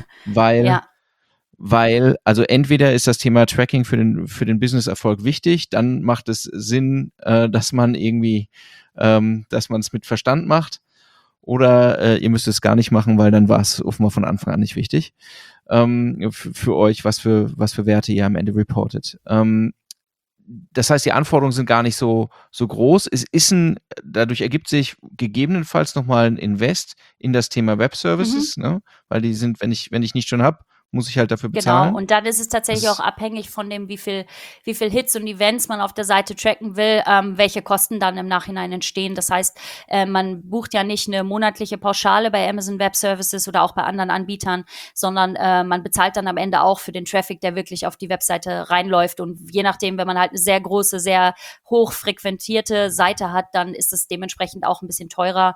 Weil, also entweder ist das Thema Tracking für den Business-Erfolg wichtig, dann macht es Sinn, dass man irgendwie, dass man es mit Verstand macht, oder ihr müsst es gar nicht machen, weil dann war es offenbar von Anfang an nicht wichtig für euch, was für Werte ihr am Ende reportet. das heißt, die Anforderungen sind gar nicht so groß. Dadurch ergibt sich gegebenenfalls nochmal ein Invest in das Thema Web Services, ne? Weil die sind, wenn ich nicht schon habe, muss ich halt dafür bezahlen. Genau, und dann ist es tatsächlich auch abhängig von dem, wie viel Hits und Events man auf der Seite tracken will, welche Kosten dann im Nachhinein entstehen. Das heißt, man bucht ja nicht eine monatliche Pauschale bei Amazon Web Services oder auch bei anderen Anbietern, sondern man bezahlt dann am Ende auch für den Traffic, der wirklich auf die Webseite reinläuft. Und je nachdem, wenn man halt eine sehr große, sehr hoch frequentierte Seite hat, dann ist es dementsprechend auch ein bisschen teurer.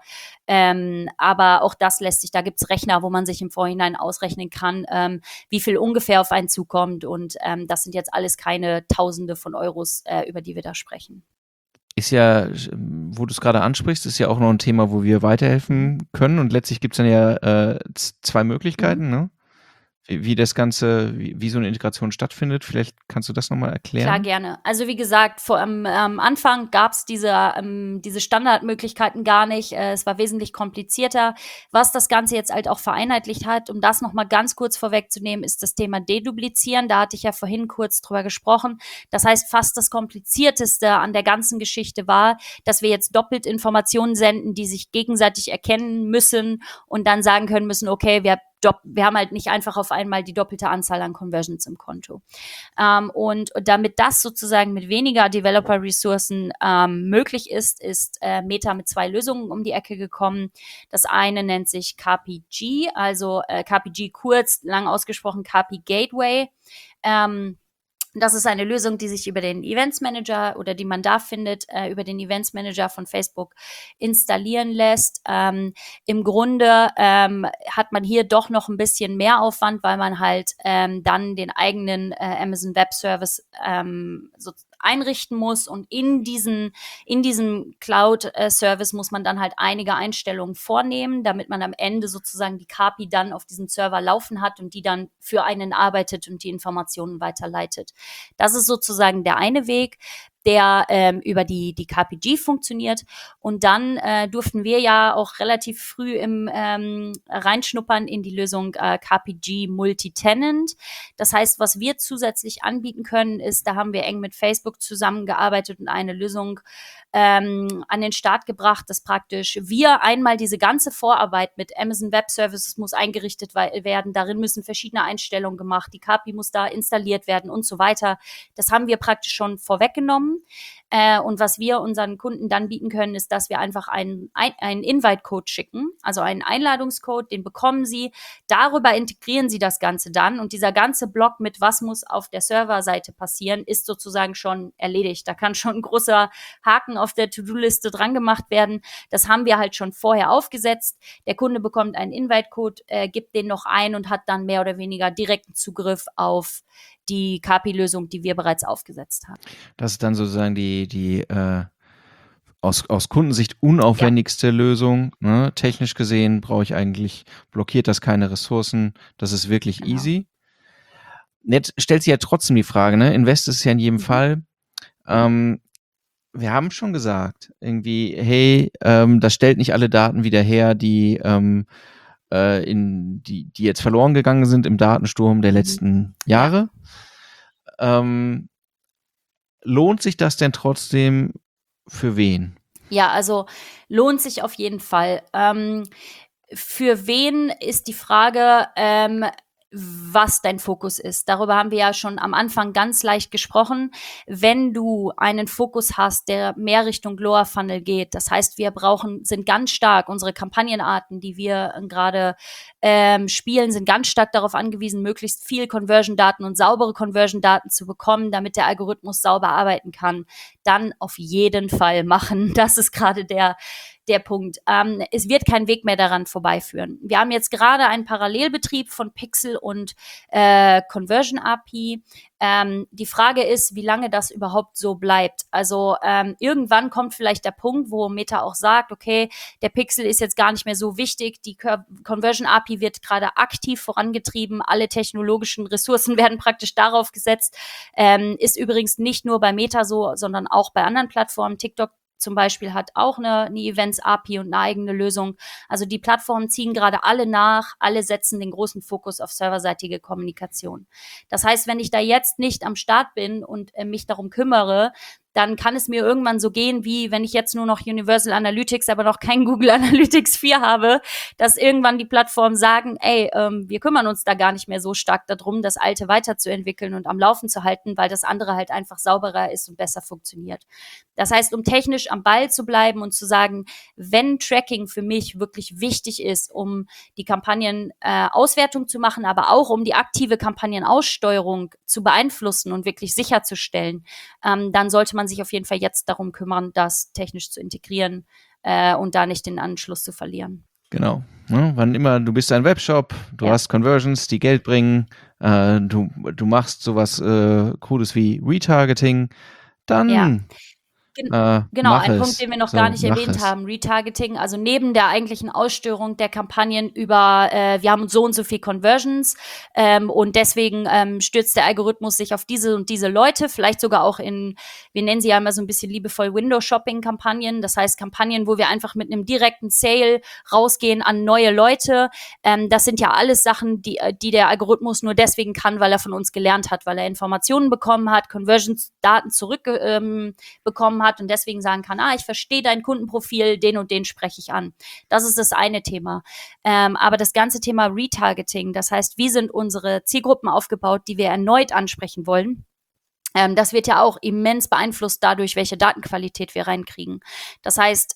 Aber auch das lässt sich, da gibt's Rechner, wo man sich im Vorhinein ausrechnen kann, wie viel ungefähr auf einen zukommt. Und das sind jetzt alles keine Tausende von Euros, über die wir da sprechen. Ist ja, wo du es gerade ansprichst, ist ja auch noch ein Thema, wo wir weiterhelfen können. Und letztlich gibt es dann ja 2 Möglichkeiten, ne? Wie das Ganze, wie so eine Integration stattfindet. Vielleicht kannst du das nochmal erklären? Klar, gerne. Also wie gesagt, am Anfang gab es diese Standardmöglichkeiten gar nicht. Es war wesentlich komplizierter. Was das Ganze jetzt halt auch vereinheitlicht hat, um das nochmal ganz kurz vorwegzunehmen, ist das Thema Deduplizieren. Da hatte ich ja vorhin kurz drüber gesprochen. Das heißt, fast das Komplizierteste an der ganzen Geschichte war, dass wir jetzt doppelt Informationen senden, die sich gegenseitig erkennen müssen und dann sagen können müssen, okay, wir haben halt nicht einfach auf einmal die doppelte Anzahl an Conversions im Konto. Und damit das sozusagen mit weniger Developer-Ressourcen möglich ist Meta mit 2 Lösungen um die Ecke gekommen. Das eine nennt sich KPG, also KPG kurz, lang ausgesprochen KP Gateway. Das ist eine Lösung, die sich über den Events Manager oder die man da findet, über den Events Manager von Facebook installieren lässt. Im Grunde hat man hier doch noch ein bisschen mehr Aufwand, weil man halt dann den eigenen Amazon Web Service so einrichten muss und in diesem Cloud-Service muss man dann halt einige Einstellungen vornehmen, damit man am Ende sozusagen die KPI dann auf diesem Server laufen hat und die dann für einen arbeitet und die Informationen weiterleitet. Das ist sozusagen der eine Weg, der über die KPG funktioniert. Und dann durften wir ja auch relativ früh im reinschnuppern in die Lösung KPG Multitenant. Das heißt, was wir zusätzlich anbieten können, ist, da haben wir eng mit Facebook zusammengearbeitet und eine Lösung an den Start gebracht, dass praktisch wir einmal diese ganze Vorarbeit mit Amazon Web Services muss eingerichtet werden, darin müssen verschiedene Einstellungen gemacht, die KPI muss da installiert werden und so weiter. Das haben wir praktisch schon vorweggenommen. Und was wir unseren Kunden dann bieten können, ist, dass wir einfach einen Invite-Code schicken, also einen Einladungscode, den bekommen sie. Darüber integrieren sie das Ganze dann und dieser ganze Block mit was muss auf der Serverseite passieren, ist sozusagen schon erledigt. Da kann schon ein großer Haken auf der To-Do-Liste dran gemacht werden. Das haben wir halt schon vorher aufgesetzt. Der Kunde bekommt einen Invite-Code, gibt den noch ein und hat dann mehr oder weniger direkten Zugriff auf die KPI-Lösung, die wir bereits aufgesetzt haben. Das ist dann sozusagen die aus Kundensicht unaufwendigste Lösung. Ne? Technisch gesehen blockiert das keine Ressourcen. Das ist wirklich easy. Jetzt stellt sich ja trotzdem die Frage, ne? Invest ist ja in jedem Fall. Wir haben schon gesagt, irgendwie, hey, das stellt nicht alle Daten wieder her, die jetzt verloren gegangen sind im Datensturm der letzten Jahre. Lohnt sich das denn trotzdem für wen? Ja, also lohnt sich auf jeden Fall. Für wen ist die Frage, was dein Fokus ist. Darüber haben wir ja schon am Anfang ganz leicht gesprochen. Wenn du einen Fokus hast, der mehr Richtung Lower Funnel geht, das heißt, sind ganz stark, unsere Kampagnenarten, die wir gerade spielen, sind ganz stark darauf angewiesen, möglichst viel Conversion-Daten und saubere Conversion-Daten zu bekommen, damit der Algorithmus sauber arbeiten kann, dann auf jeden Fall machen. Das ist gerade der Punkt. Es wird kein Weg mehr daran vorbeiführen. Wir haben jetzt gerade einen Parallelbetrieb von Pixel und Conversion API. Die Frage ist, wie lange das überhaupt so bleibt. Also irgendwann kommt vielleicht der Punkt, wo Meta auch sagt, okay, der Pixel ist jetzt gar nicht mehr so wichtig, die Conversion API wird gerade aktiv vorangetrieben, alle technologischen Ressourcen werden praktisch darauf gesetzt. Ist übrigens nicht nur bei Meta so, sondern auch bei anderen Plattformen. TikTok zum Beispiel hat auch eine Events-API und eine eigene Lösung. Also die Plattformen ziehen gerade alle nach, alle setzen den großen Fokus auf serverseitige Kommunikation. Das heißt, wenn ich da jetzt nicht am Start bin und mich darum kümmere, dann kann es mir irgendwann so gehen, wie wenn ich jetzt nur noch Universal Analytics, aber noch kein Google Analytics 4 habe, dass irgendwann die Plattformen sagen, ey, wir kümmern uns da gar nicht mehr so stark darum, das Alte weiterzuentwickeln und am Laufen zu halten, weil das andere halt einfach sauberer ist und besser funktioniert. Das heißt, um technisch am Ball zu bleiben und zu sagen, wenn Tracking für mich wirklich wichtig ist, um die Kampagnenauswertung zu machen, aber auch um die aktive Kampagnenaussteuerung zu beeinflussen und wirklich sicherzustellen, dann sollte man sich auf jeden Fall jetzt darum kümmern, das technisch zu integrieren und da nicht den Anschluss zu verlieren. Genau. Ne? Wann immer du bist ein Webshop, du hast Conversions, die Geld bringen, du machst sowas Cooles wie Retargeting, dann Genau, ein Punkt, den wir noch gar nicht erwähnt haben, Retargeting, also neben der eigentlichen Aussteuerung der Kampagnen über, wir haben so und so viel Conversions und deswegen stürzt der Algorithmus sich auf diese und diese Leute, vielleicht sogar auch in, wir nennen sie ja immer so ein bisschen liebevoll Window-Shopping-Kampagnen, das heißt Kampagnen, wo wir einfach mit einem direkten Sale rausgehen an neue Leute. Das sind ja alles Sachen, die der Algorithmus nur deswegen kann, weil er von uns gelernt hat, weil er Informationen bekommen hat, Conversions-Daten zurückbekommen hat und deswegen sagen kann, ich verstehe dein Kundenprofil, den und den spreche ich an. Das ist das eine Thema. Aber das ganze Thema Retargeting, das heißt, wie sind unsere Zielgruppen aufgebaut, die wir erneut ansprechen wollen, das wird ja auch immens beeinflusst dadurch, welche Datenqualität wir reinkriegen. Das heißt,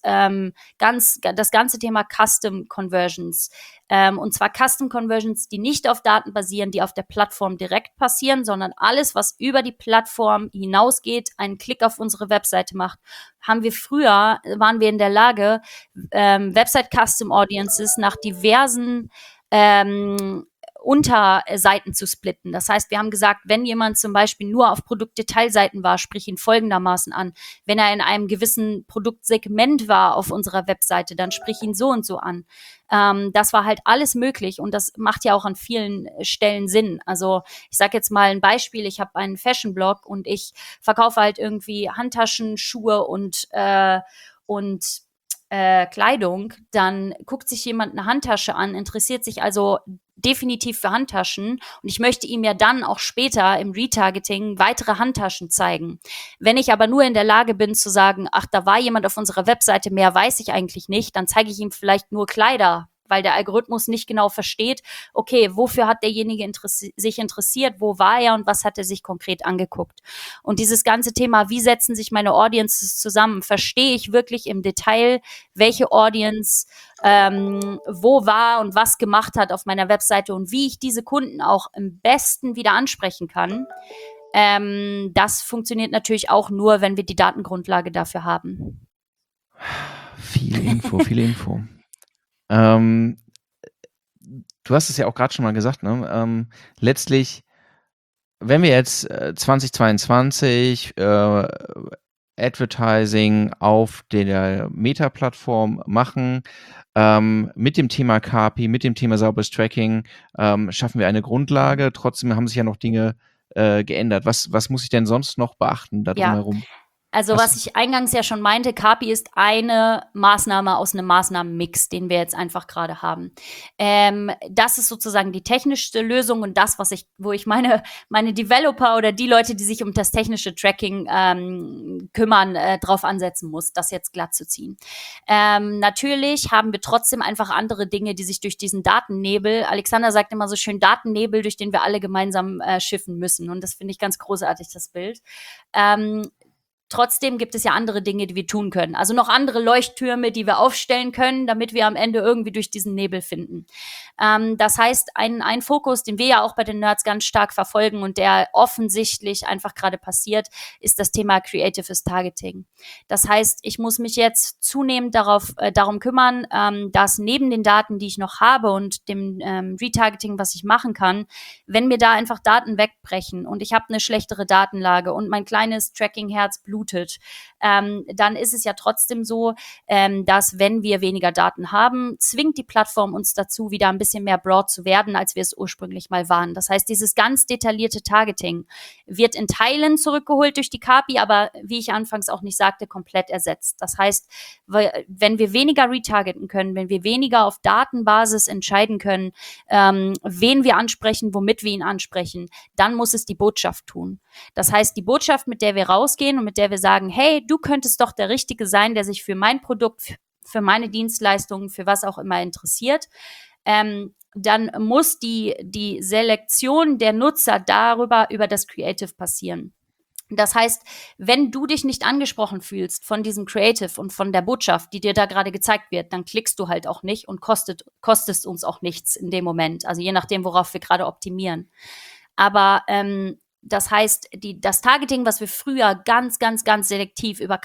das ganze Thema Custom Conversions, und zwar Custom Conversions, die nicht auf Daten basieren, die auf der Plattform direkt passieren, sondern alles, was über die Plattform hinausgeht, einen Klick auf unsere Webseite macht, waren wir in der Lage, Website Custom Audiences nach diversen Unterseiten zu splitten. Das heißt, wir haben gesagt, wenn jemand zum Beispiel nur auf Produktdetailseiten war, sprich ihn folgendermaßen an. Wenn er in einem gewissen Produktsegment war auf unserer Webseite, dann sprich ihn so und so an. Das war halt alles möglich und das macht ja auch an vielen Stellen Sinn. Also ich sage jetzt mal ein Beispiel, ich habe einen Fashion-Blog und ich verkaufe halt irgendwie Handtaschen, Schuhe und Kleidung, dann guckt sich jemand eine Handtasche an, interessiert sich also definitiv für Handtaschen und ich möchte ihm ja dann auch später im Retargeting weitere Handtaschen zeigen. Wenn ich aber nur in der Lage bin zu sagen, da war jemand auf unserer Webseite, mehr weiß ich eigentlich nicht, dann zeige ich ihm vielleicht nur Kleider, weil der Algorithmus nicht genau versteht, okay, wofür hat derjenige sich interessiert, wo war er und was hat er sich konkret angeguckt. Und dieses ganze Thema, wie setzen sich meine Audiences zusammen, verstehe ich wirklich im Detail, welche Audience wo war und was gemacht hat auf meiner Webseite und wie ich diese Kunden auch am besten wieder ansprechen kann. Das funktioniert natürlich auch nur, wenn wir die Datengrundlage dafür haben. Viel Info. Du hast es ja auch gerade schon mal gesagt, ne? Letztlich, wenn wir jetzt 2022 Advertising auf der Meta-Plattform machen, mit dem Thema KPI, mit dem Thema sauberes Tracking, schaffen wir eine Grundlage. Trotzdem haben sich ja noch Dinge geändert. Was muss ich denn sonst noch beachten da drumherum? Also was ich eingangs ja schon meinte, KPI ist eine Maßnahme aus einem Maßnahmenmix, den wir jetzt einfach gerade haben. Das ist sozusagen die technischste Lösung und das, wo ich meine Developer oder die Leute, die sich um das technische Tracking kümmern, drauf ansetzen muss, das jetzt glatt zu ziehen. Natürlich haben wir trotzdem einfach andere Dinge, die sich durch diesen Datennebel, Alexander sagt immer so schön, Datennebel, durch den wir alle gemeinsam schiffen müssen. Und das finde ich ganz großartig, das Bild. Trotzdem gibt es ja andere Dinge, die wir tun können. Also noch andere Leuchttürme, die wir aufstellen können, damit wir am Ende irgendwie durch diesen Nebel finden. Das heißt, ein Fokus, den wir ja auch bei den Nerds ganz stark verfolgen und der offensichtlich einfach gerade passiert, ist das Thema Creatives Targeting. Das heißt, ich muss mich jetzt zunehmend darum kümmern, dass neben den Daten, die ich noch habe und dem Retargeting, was ich machen kann, wenn mir da einfach Daten wegbrechen und ich habe eine schlechtere Datenlage und mein kleines Tracking-Herz blutet blutet, dann ist es ja trotzdem so, dass wenn wir weniger Daten haben, zwingt die Plattform uns dazu, wieder ein bisschen mehr broad zu werden, als wir es ursprünglich mal waren. Das heißt, dieses ganz detaillierte Targeting wird in Teilen zurückgeholt durch die KPI, aber wie ich anfangs auch nicht sagte, komplett ersetzt. Das heißt, wenn wir weniger retargeten können, wenn wir weniger auf Datenbasis entscheiden können, wen wir ansprechen, womit wir ihn ansprechen, dann muss es die Botschaft tun. Das heißt, die Botschaft, mit der wir rausgehen und mit der wir sagen, hey, du könntest doch der Richtige sein, der sich für mein Produkt, für meine Dienstleistungen, für was auch immer interessiert, dann muss die Selektion der Nutzer über das Creative passieren. Das heißt, wenn du dich nicht angesprochen fühlst von diesem Creative und von der Botschaft, die dir da gerade gezeigt wird, dann klickst du halt auch nicht und kostest uns auch nichts in dem Moment. Also je nachdem, worauf wir gerade optimieren. Aber das heißt, das Targeting, was wir früher ganz, ganz, ganz selektiv über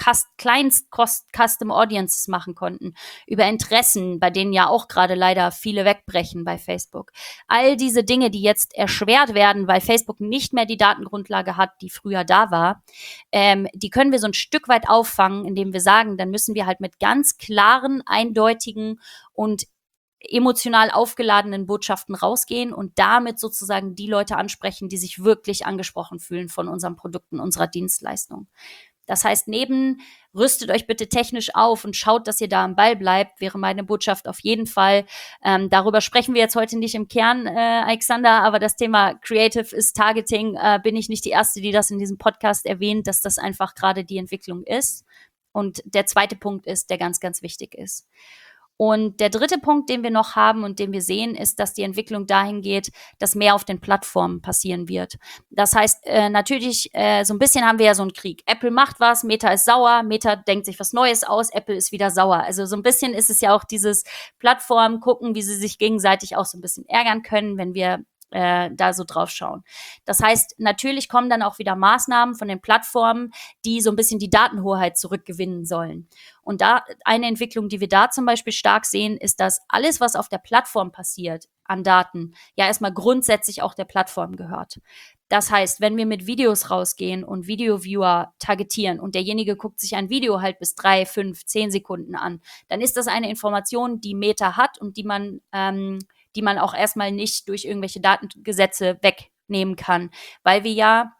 Custom Audiences machen konnten, über Interessen, bei denen ja auch gerade leider viele wegbrechen bei Facebook. All diese Dinge, die jetzt erschwert werden, weil Facebook nicht mehr die Datengrundlage hat, die früher da war, die können wir so ein Stück weit auffangen, indem wir sagen, dann müssen wir halt mit ganz klaren, eindeutigen und emotional aufgeladenen Botschaften rausgehen und damit sozusagen die Leute ansprechen, die sich wirklich angesprochen fühlen von unseren Produkten, unserer Dienstleistung. Das heißt, rüstet euch bitte technisch auf und schaut, dass ihr da am Ball bleibt, wäre meine Botschaft auf jeden Fall. Darüber sprechen wir jetzt heute nicht im Kern, Alexander, aber das Thema Creative ist Targeting, bin ich nicht die Erste, die das in diesem Podcast erwähnt, dass das einfach gerade die Entwicklung ist. Und der zweite Punkt ist, der ganz, ganz wichtig ist. Und der dritte Punkt, den wir noch haben und den wir sehen, ist, dass die Entwicklung dahin geht, dass mehr auf den Plattformen passieren wird. Das heißt, natürlich, so ein bisschen haben wir ja so einen Krieg. Apple macht was, Meta ist sauer, Meta denkt sich was Neues aus, Apple ist wieder sauer. Also so ein bisschen ist es ja auch dieses Plattformen gucken, wie sie sich gegenseitig auch so ein bisschen ärgern können, wenn wir da so drauf schauen. Das heißt, natürlich kommen dann auch wieder Maßnahmen von den Plattformen, die so ein bisschen die Datenhoheit zurückgewinnen sollen. Und da eine Entwicklung, die wir da zum Beispiel stark sehen, ist, dass alles, was auf der Plattform passiert an Daten, ja erstmal grundsätzlich auch der Plattform gehört. Das heißt, wenn wir mit Videos rausgehen und Video-Viewer targetieren und derjenige guckt sich ein Video halt bis 3, 5, 10 Sekunden an, dann ist das eine Information, die Meta hat und die man auch erstmal nicht durch irgendwelche Datengesetze wegnehmen kann, weil wir ja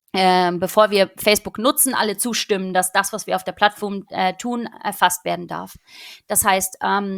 bevor wir Facebook nutzen, alle zustimmen, dass das, was wir auf der Plattform tun, erfasst werden darf. Das heißt,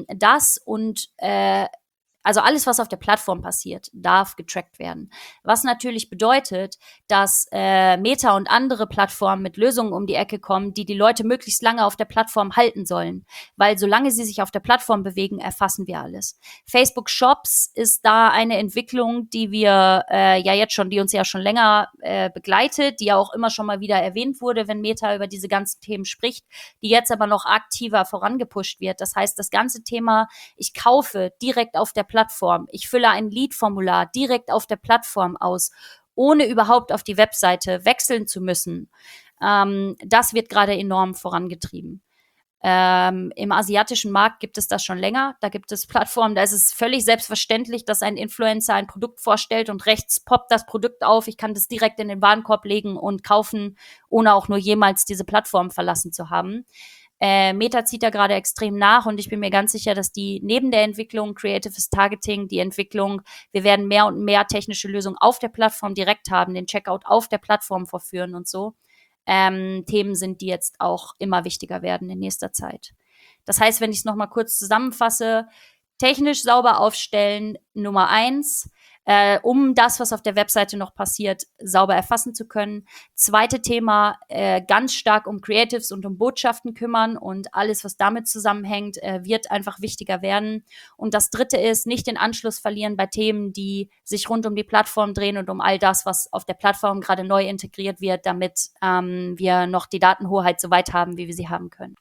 also alles, was auf der Plattform passiert, darf getrackt werden. Was natürlich bedeutet, dass Meta und andere Plattformen mit Lösungen um die Ecke kommen, die Leute möglichst lange auf der Plattform halten sollen. Weil solange sie sich auf der Plattform bewegen, erfassen wir alles. Facebook Shops ist da eine Entwicklung, die wir die uns ja schon länger begleitet, die ja auch immer schon mal wieder erwähnt wurde, wenn Meta über diese ganzen Themen spricht, die jetzt aber noch aktiver vorangepusht wird. Das heißt, das ganze Thema, ich kaufe direkt auf der Plattform. Ich fülle ein Lead-Formular direkt auf der Plattform aus, ohne überhaupt auf die Webseite wechseln zu müssen. Das wird gerade enorm vorangetrieben. Im asiatischen Markt gibt es das schon länger. Da gibt es Plattformen, da ist es völlig selbstverständlich, dass ein Influencer ein Produkt vorstellt und rechts poppt das Produkt auf. Ich kann das direkt in den Warenkorb legen und kaufen, ohne auch nur jemals diese Plattform verlassen zu haben. Meta zieht da gerade extrem nach und ich bin mir ganz sicher, dass die neben der Entwicklung Creative Targeting, die Entwicklung, wir werden mehr und mehr technische Lösungen auf der Plattform direkt haben, den Checkout auf der Plattform vorführen und so, Themen sind, die jetzt auch immer wichtiger werden in nächster Zeit. Das heißt, wenn ich es nochmal kurz zusammenfasse, technisch sauber aufstellen, Nummer 1, um das, was auf der Webseite noch passiert, sauber erfassen zu können. Zweite Thema, ganz stark um Creatives und um Botschaften kümmern und alles, was damit zusammenhängt, wird einfach wichtiger werden. Und das dritte ist, nicht den Anschluss verlieren bei Themen, die sich rund um die Plattform drehen und um all das, was auf der Plattform gerade neu integriert wird, damit wir noch die Datenhoheit so weit haben, wie wir sie haben können.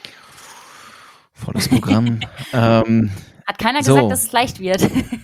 Volles Programm. Hat keiner gesagt, dass es leicht wird.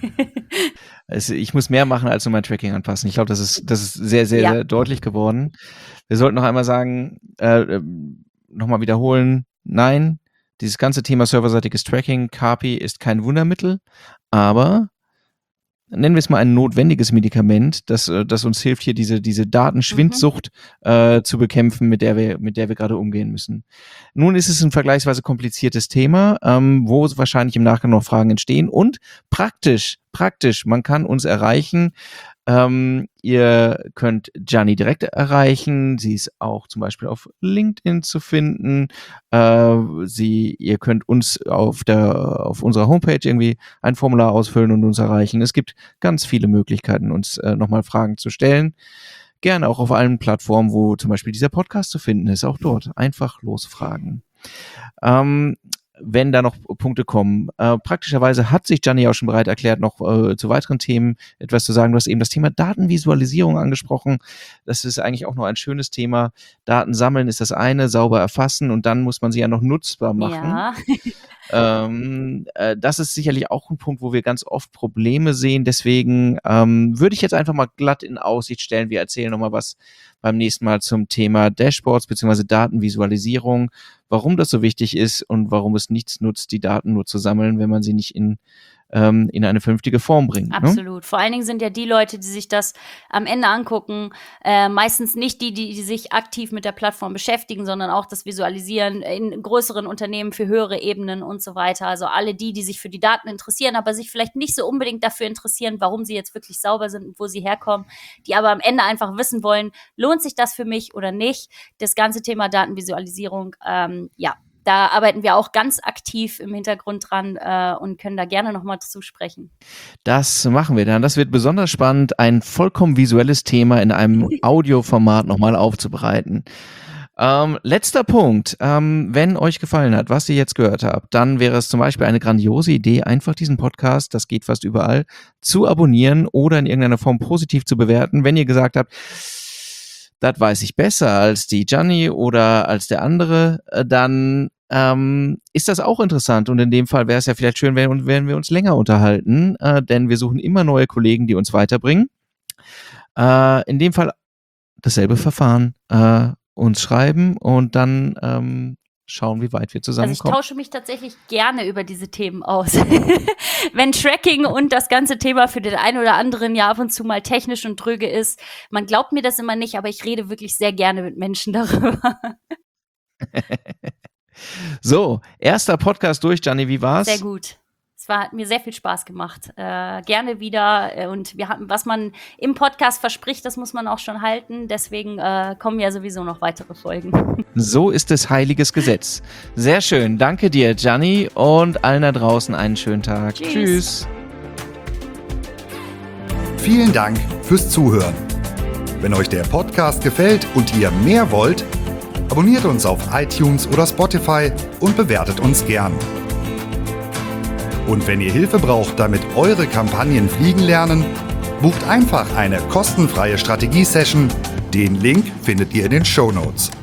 Ich muss mehr machen, als nur mein Tracking anpassen. Ich glaube, das ist sehr, sehr, sehr deutlich geworden. Wir sollten noch einmal sagen, nochmal wiederholen, nein, dieses ganze Thema serverseitiges Tracking, KPI, ist kein Wundermittel, aber nennen wir es mal ein notwendiges Medikament, das uns hilft, hier diese Datenschwindsucht zu bekämpfen, mit der wir gerade umgehen müssen. Nun ist es ein vergleichsweise kompliziertes Thema, wo wahrscheinlich im Nachgang noch Fragen entstehen und praktisch, man kann uns erreichen. Ihr könnt Gianni direkt erreichen. Sie ist auch zum Beispiel auf LinkedIn zu finden. Ihr könnt uns auf unserer Homepage irgendwie ein Formular ausfüllen und uns erreichen. Es gibt ganz viele Möglichkeiten, uns nochmal Fragen zu stellen. Gerne auch auf allen Plattformen, wo zum Beispiel dieser Podcast zu finden ist. Auch dort einfach losfragen. Wenn da noch Punkte kommen. Praktischerweise hat sich Gianni auch schon bereit erklärt, noch zu weiteren Themen etwas zu sagen. Du hast eben das Thema Datenvisualisierung angesprochen. Das ist eigentlich auch noch ein schönes Thema. Daten sammeln ist das eine, sauber erfassen und dann muss man sie ja noch nutzbar machen. Ja. Das ist sicherlich auch ein Punkt, wo wir ganz oft Probleme sehen. Deswegen würde ich jetzt einfach mal glatt in Aussicht stellen. Wir erzählen nochmal was beim nächsten Mal zum Thema Dashboards bzw. Datenvisualisierung, warum das so wichtig ist und warum es nichts nutzt, die Daten nur zu sammeln, wenn man sie nicht in eine vernünftige Form bringt. Absolut. Ne? Vor allen Dingen sind ja die Leute, die sich das am Ende angucken, meistens nicht die sich aktiv mit der Plattform beschäftigen, sondern auch das Visualisieren in größeren Unternehmen für höhere Ebenen und so weiter. Also alle die sich für die Daten interessieren, aber sich vielleicht nicht so unbedingt dafür interessieren, warum sie jetzt wirklich sauber sind und wo sie herkommen, die aber am Ende einfach wissen wollen, lohnt sich das für mich oder nicht? Das ganze Thema Datenvisualisierung, da arbeiten wir auch ganz aktiv im Hintergrund dran und können da gerne nochmal zusprechen. Das machen wir dann. Das wird besonders spannend, ein vollkommen visuelles Thema in einem Audioformat nochmal aufzubereiten. Letzter Punkt. Wenn euch gefallen hat, was ihr jetzt gehört habt, dann wäre es zum Beispiel eine grandiose Idee, einfach diesen Podcast, das geht fast überall, zu abonnieren oder in irgendeiner Form positiv zu bewerten. Wenn ihr gesagt habt, das weiß ich besser als die Gianni oder als der andere, dann ist das auch interessant. Und in dem Fall wäre es ja vielleicht schön, wenn wir uns länger unterhalten, denn wir suchen immer neue Kollegen, die uns weiterbringen. In dem Fall dasselbe Verfahren, uns schreiben und dann schauen, wie weit wir zusammenkommen. Also ich tausche mich tatsächlich gerne über diese Themen aus. Wenn Tracking und das ganze Thema für den einen oder anderen ja ab und zu mal technisch und dröge ist, man glaubt mir das immer nicht, aber ich rede wirklich sehr gerne mit Menschen darüber. So, erster Podcast durch, Gianni, wie war's? Sehr gut. Hat mir sehr viel Spaß gemacht. Gerne wieder. Und was man im Podcast verspricht, das muss man auch schon halten. Deswegen kommen ja sowieso noch weitere Folgen. So ist es heiliges Gesetz. Sehr schön. Danke dir, Gianni, und allen da draußen einen schönen Tag. Tschüss. Vielen Dank fürs Zuhören. Wenn euch der Podcast gefällt und ihr mehr wollt, abonniert uns auf iTunes oder Spotify und bewertet uns gern. Und wenn ihr Hilfe braucht, damit eure Kampagnen fliegen lernen, bucht einfach eine kostenfreie Strategie-Session. Den Link findet ihr in den Shownotes.